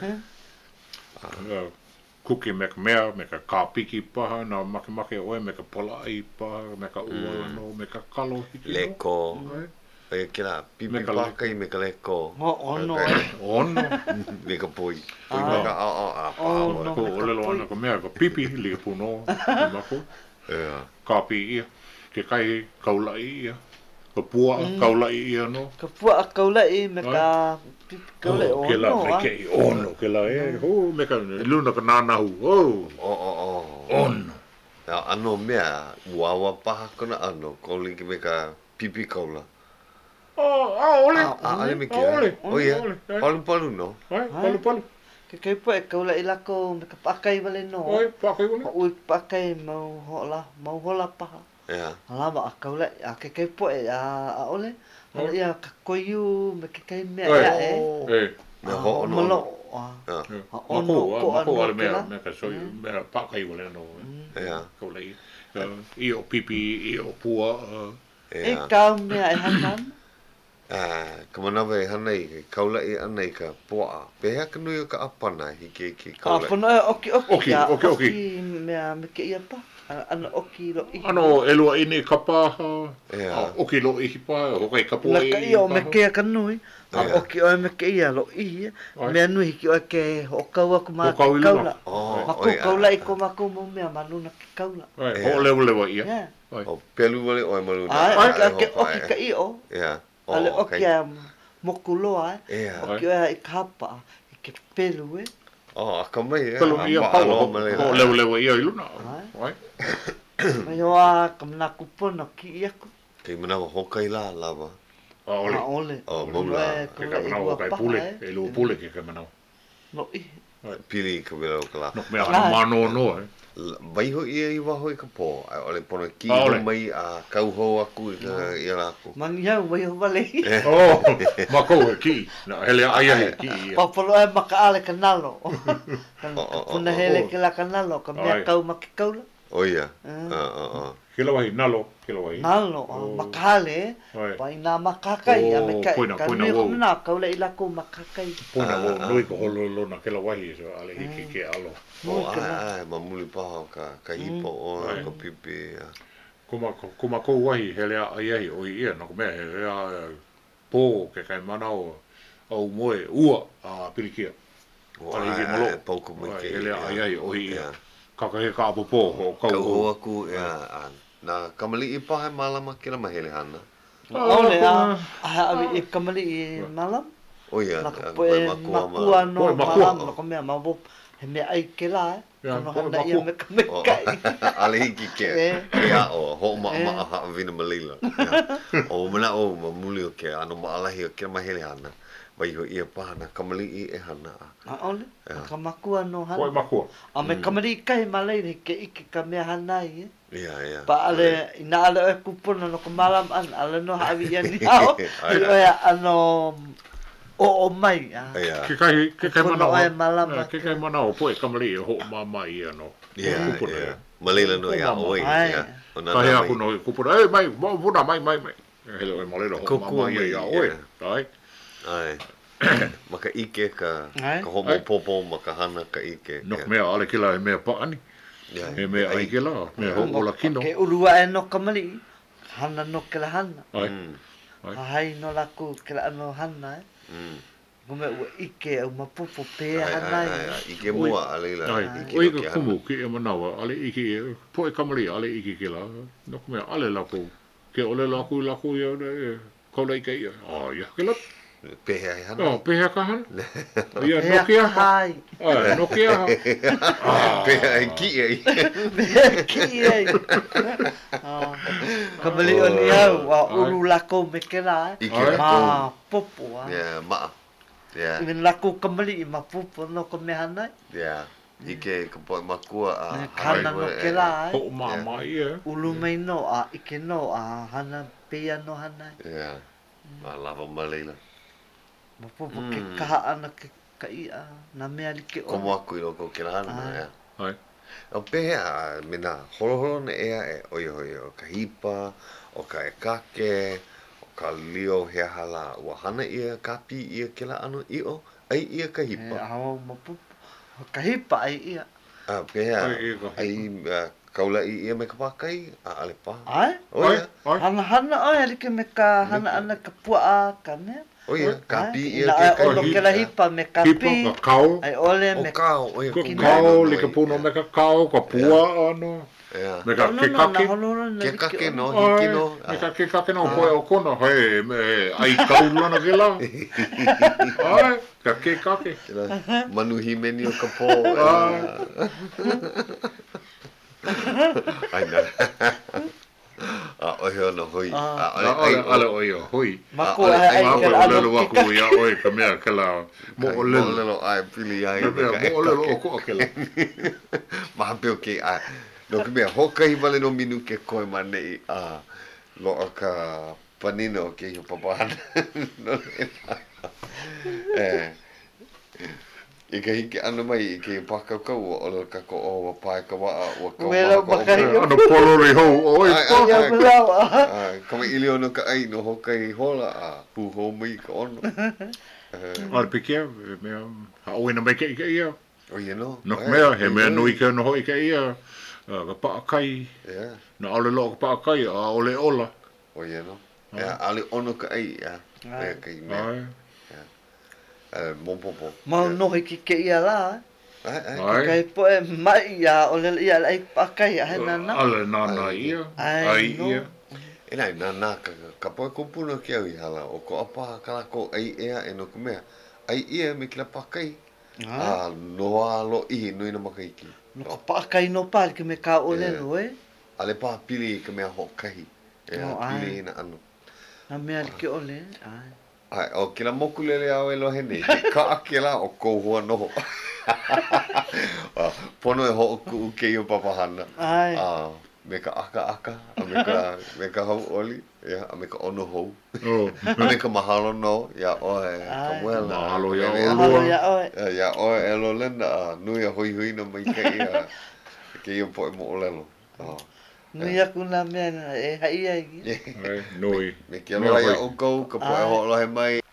S3: Ah, kuki me ka mea, me ka kāpiki paha, na make make oe, me ka pola ai paha, me ka uala no, me ka kalo hiki no.
S1: Leko.
S3: Ai.
S1: Ai kira pipi
S3: Me ka
S1: pakai me ka leko.
S2: Ho ono ai.
S3: Ono.
S1: Me ka poi. Poi
S2: Ah.
S1: me ka a a a pa.
S2: Oh,
S1: wa.
S2: no.
S3: Ko
S2: me ka
S3: olelo
S2: poi.
S3: ana ka mea, ka pipi, li puno, i mako,
S1: Ya.
S3: kāpi ia, ke kai kaulai ia, ka pua kaulai ia no.
S2: Ka pua a kaula i me ka kaula
S3: Oh, ke la
S2: ono
S3: me
S2: a.
S3: ke i ono, ke la e, ho, me ka luna ka nānahu, oh,
S1: O o o.
S3: ono.
S1: Ya ano mea wawa paha kona ano ko linki me ka pipi kaula.
S3: Oh, ah, ole.
S2: Ah,
S1: A ale me
S3: Ah,
S1: kira.
S3: ole,
S1: O ia.
S3: ole, ai.
S1: Palu palu no.
S3: Ai, palu palu.
S2: Ke kai pua e kaula i lako me ka pakai wale no.
S3: Ai, pakai ole.
S2: Ho ui pakai mau hola, mau hola paha.
S1: Ya.
S2: Alama a kaula a ke kai pua e a a ole. Ala
S3: Oh.
S2: ia ka koiu me ke kai mea
S3: Ai.
S2: ia e.
S3: Eh,
S1: Me ho ono.
S2: Malo.
S1: Ya.
S2: A
S3: mako,
S2: ono ko
S3: mako
S2: ano
S3: ale
S2: ke
S3: mea,
S2: la.
S3: mea ka soi, mea pakai ole no.
S1: Ya.
S3: Kau lei. I o pipi, i o pua, uh,
S2: E
S1: Ya.
S2: kau mea e hanan.
S1: Ah, kamanawe hanai ke kaula i anai ka poa. Pehea ka nui o ka apana hi ke ke
S2: Ah,
S1: kaula.
S2: pono e oki oki.
S3: Oki,
S2: ia,
S3: oki, oki.
S2: Mea me ke ia pa. Ana- Ana oki lo i.
S3: Ano elua ini kapaha.
S1: Ia.
S3: Ah, oki lo ihi pa, o kai kapua
S2: Na
S3: i
S2: ka ia o me
S3: paha.
S2: ke ka nui. A
S1: Ia.
S2: oki o me ke ia lo i.
S3: Ai.
S2: Mea nui ki o ke o kaua ku ma
S3: Ho kau i
S2: kaula.
S1: Oh,
S2: Ma ku
S1: oi,
S2: kaula
S1: ah.
S2: i ko ma ku mo mea manuna ki kaula.
S3: Ai,
S1: Ia.
S3: ho lewa lewa ia.
S2: Yeah.
S3: Ai.
S1: O pelu wale o e malu na.
S2: Ai,
S1: ale
S2: ka ke
S1: hopa
S2: oki
S1: e.
S2: ka i o.
S1: Ia.
S2: Ale
S1: Oh,
S2: oki
S1: okay.
S2: a moku loa e.
S1: Ia.
S2: Oki o e kapa. I ke pelu e.
S1: Oh, a ka mai e.
S3: Pelu
S1: a
S3: ia
S1: pa
S3: pau,
S1: alo
S3: ho
S1: male
S3: ho
S1: na.
S3: lewa lewa ia i luna.
S2: Ai.
S3: Ai.
S2: Mai o a ka mana kupona ki i aku.
S1: Kei manawa hokai la lava.
S3: A ole.
S2: A ole.
S1: Oh,
S2: Ole
S1: maula.
S2: e
S3: Ke
S2: kaula
S3: ka
S2: i
S3: manau
S2: ua
S3: o kai
S2: paha,
S3: pule,
S2: e.
S3: e lua pule ke ka manau.
S2: No i.
S1: Pili ka wela o ka la.
S3: Nok mea
S2: Ai.
S3: ana mano no, eh.
S1: Waiho ia i waho i ka pō. Ai ole pono ki
S3: Ah, ole.
S1: ho mai a kauho aku i ka ia la aku.
S2: Mangi hau, mai ho wale i.
S3: Oh, makou e ki. Na hele ai ai ki ia.
S2: Papalo e maka ale ka nalo.
S1: Oh, oh,
S2: Puna
S1: oh,
S2: hele
S3: oh.
S2: ke la ka nalo. Ka mea
S3: Ai.
S2: kau maki kaula.
S1: O ia.
S2: Ah.
S1: Ah, ah, ah.
S3: Kila wahi, nalo, kila wahi.
S2: Nalo,
S3: Oh.
S2: maka ale.
S3: Ai.
S2: Pai nā makakai. A
S3: Oh,
S2: me kai.
S3: poina,
S2: Ka
S3: poina,
S2: nui
S3: wow.
S2: ko mana kaula i lako makakai.
S3: Puna
S1: Ah,
S3: wo
S1: ah.
S3: nui ko holo lona kila wahi so ale hiki ke alo.
S1: O
S2: Nui ka
S1: ai
S2: la.
S1: ai ma muli paha o ka ka hipo o
S3: Ai.
S1: ka pipi. ah.
S3: Kuma kuma ko wahi hele ai ai o ia no me hele a po ke kai mana o au moe ua a pilikia.
S1: O
S3: Ale
S1: ai
S3: hiki malo.
S1: ai pauku mai
S3: Ai,
S1: ke.
S3: hele ai ai o ia.
S1: Ia.
S3: Ka ka he ka apu po ho kau
S1: Kau ho
S3: ho.
S1: aku ia. ah, Na kamali i paha malama kila mahele hana.
S2: Ole
S3: Ah,
S2: a. A awi i kamali i malam.
S1: O ia.
S2: Naka
S1: ah,
S2: poe
S1: mai makua ma-
S2: makua no
S3: Poe makua.
S2: malam. Naka mea mawo. He mea ai ke la e.
S3: Ia,
S2: Kono
S3: poe
S2: hana ia
S3: makua.
S2: me ka me
S1: O,
S2: kai.
S1: ale hiki ke.
S2: Eh.
S1: Ke a o. Ho ma
S2: Eh.
S1: ma a ha vina malila. Ia. O mana o ma muli o ke ano ma alahi o kila mahele hana. Vai ho ia paha na kamali i e hana.
S2: A ole.
S1: Ia.
S2: Ka makua no
S3: Poe
S2: hana.
S3: makua.
S2: A me kamali kai malai ni ke ike ka mea hana i e.
S1: Ia ia.
S2: Pa ale, ina ale e kupuna no ka malam an, ale no hawi ia ni hao.
S1: Ai.
S2: I oia ano, o o mai. ah.
S1: Ia.
S3: Ke kai ke kai
S2: Kupuna
S3: mana
S2: oe
S3: o.
S2: malama.
S3: Eh, Ke kai mana o poe kamali e ho mama ia no.
S1: Ia
S3: Kupuna
S1: ia.
S3: ia.
S1: Malila no ia
S3: Mama.
S1: oi.
S2: Ai.
S1: Ia. O na
S3: Ka he
S1: na
S3: aku
S1: mai.
S3: no kupuna. Eh mai, mo vuna mai mai mai. Hele o malelo ho
S1: Kokua
S3: mama ia
S1: mai,
S3: ia oi.
S1: ia.
S3: Ai.
S1: Ai. Maka ike ka
S2: Ai.
S1: ka homo
S3: Ai.
S1: popo maka hana ka ike.
S3: No
S1: Ia.
S3: mea ale kila e mea paani.
S1: Ia.
S3: He mea ai kila, mea ho o la kino.
S2: Ke urua e no kamali, hana no ke la hana.
S3: Ai.
S1: Mm.
S3: Ai.
S2: Hai no laku ke la ano hana e.
S1: Mm.
S2: Gume ua ike au mapupo pe
S1: Ai,
S2: hana
S1: ai,
S2: i.
S1: ai, ai. Ike mua alila.
S3: Ai,
S1: Ike
S3: oi
S1: no ke
S3: ka
S1: hana.
S3: kumu ki e manawa, ale iki e, po e kamari, ale iki ki la, no ka mea, ale lako, ke ole lako i lako ia, e, kaula ike ia, a ia ke la,
S1: Pehe ai hana.
S3: no, pehea ka hana, ia
S2: Pe
S3: no ke aha,
S2: hai.
S3: ai, no ke aha,
S1: Pehe ai ki ai.
S2: Pe ki ei. Ah, kamali o ni au, wa
S3: Ai.
S2: uru lako me ke la e.
S1: Ike
S3: Ai.
S1: lako.
S2: Ma popo a.
S1: Ia, maa. Ia.
S2: Imen lako kamali i ma popo no ka me hana i.
S1: Ia. Ike ka poe makua a
S2: Me kana no
S1: e-
S2: ke la e.
S3: ho mama ia,
S2: Ulu mai no a ike no a hana pea no hana i.
S1: Ia. Ma lava malila.
S2: Ma popo ke
S1: Mm.
S2: kaha ana ke ka ia na mea like o.
S1: Komo aku i loko ke la hana.
S2: Ai.
S1: Ia.
S3: ai,
S1: O pehe a mena holoholo na ea e oi hoi o ka hipa, o ka e kake, o ka lio hea hala ua hana ia kapi ia ke la ano i o, ai ia ka
S2: E
S1: hipa.
S2: aho ma popo. Ka hipa ai ia.
S1: A pehe a,
S3: Ai, ia ka hipa.
S1: ai a, kaula i ia me ka pakai, a ale paha.
S2: Ai?
S1: O
S3: ai,
S1: ia,
S3: ai,
S2: Hana hana ai like me ka hana ana ka pua a ka mea.
S1: o ia, kapi ia
S2: Ina
S1: ke
S2: ai
S1: ka
S2: olo ke la hipa me ka
S3: hipa,
S2: pi.
S3: ka kau,
S2: Ai ole
S1: O
S2: me
S1: kao, o ia,
S3: ka
S2: kino.
S3: kau, li ka puno me ka kau, ka pua, ano,
S1: Ia,
S3: me ka
S2: no
S3: ke
S2: no na
S3: kake,
S2: hololo na
S1: ke
S2: like
S1: kake
S2: o.
S1: no,
S3: ai,
S1: hiki no.
S3: me ka ke kake no, poe o kona, hei, me, ai kau lana ke la, ai, ka ke kake,
S1: Ia, manuhi meni o ka pō.
S3: Ai.
S1: Ai na. A oi ono hui.
S2: Ah.
S1: A
S3: ale, ale, ale oi o, hui.
S2: Mako
S1: Ah,
S2: ai ai
S3: Ma
S2: ke
S3: ko
S2: la
S3: lelo
S2: ano ke
S3: waku
S2: ka.
S3: ia oi ka mea ke la mo o
S1: Mo
S3: lelo.
S1: lelo ai pili ai.
S3: Ka mea mo o lelo o ko ke la.
S1: Ma peo ke ai. No ke mea hoka i wale no minu ke koe manei a lo o ka panino ke hi papahana. No e. Eh. I ka hiki ana mai i ke pakakau o le ka ko o pae ka waa o ka
S2: Mela makai o.
S3: Ano polo re ho o i
S1: Ai,
S3: pa.
S1: ai,
S2: Ia
S1: ai.
S2: pulau a.
S1: Ah, kama ili ono ka ai no hokai hola a pu ho mai ka ono. Eh,
S3: Al pikia me ha o ina mai ke ke ia.
S1: o ye no.
S3: No mea he mea nui ke no hoi ke ia. Ka pa kai
S1: Yeah.
S3: na ole lo ka pa kai a ole ola.
S1: O ye no. Ya ale ono ka ai ya.
S2: Ai.
S1: Me kai me.
S3: Ai.
S1: Eh mompopo.
S2: Mau nohi ki ke ia la.
S1: Ai ai.
S3: Ai.
S2: Kai po e mai ia o le ia lai pakai a he nana.
S3: Ale nana ia.
S2: Ai,
S3: Ai
S2: no.
S3: ia.
S1: E nai nā nā ka ka poe kumpuna ki au i hala o ko apa kala ko ai ea e no ku mea. Ai ia me kila pakai.
S2: Ah,
S1: Ah, noa lo i nui na makaiki.
S2: no ka pakai no pa ke me ka o le
S1: Yeah.
S2: no e.
S1: Ale pa pili ka mea hokahi. E
S2: Oh,
S1: a
S2: ai.
S1: pili na anu.
S2: Na mea ke o le. Ai.
S1: Ai, o kila moku lele au e lohe nei. Ka ake la o kou hua noho. Ah, pono e ho o ku ke i o papahana.
S2: Ai.
S1: Ah, me ka aka aka, a me ka, me ka hau oli, ya, a me ka ono hou.
S3: Oh.
S1: A me ka mahalo no, ya oe, ka
S2: Ai.
S1: muela.
S3: Mahalo ia
S1: Ka
S3: o
S1: mea-
S2: Mahalo ia oe.
S1: Ya, ya oe e lo lena, a nui a hui hui na mai ka ia. Ke i o po e mo o lelo. Ah.
S2: Nui aku na mea na e hai ai.
S1: Yeah.
S3: Ai, nui.
S1: Me ke aloha ia o kou, ka po e
S2: Ai.
S1: ho alohe mai.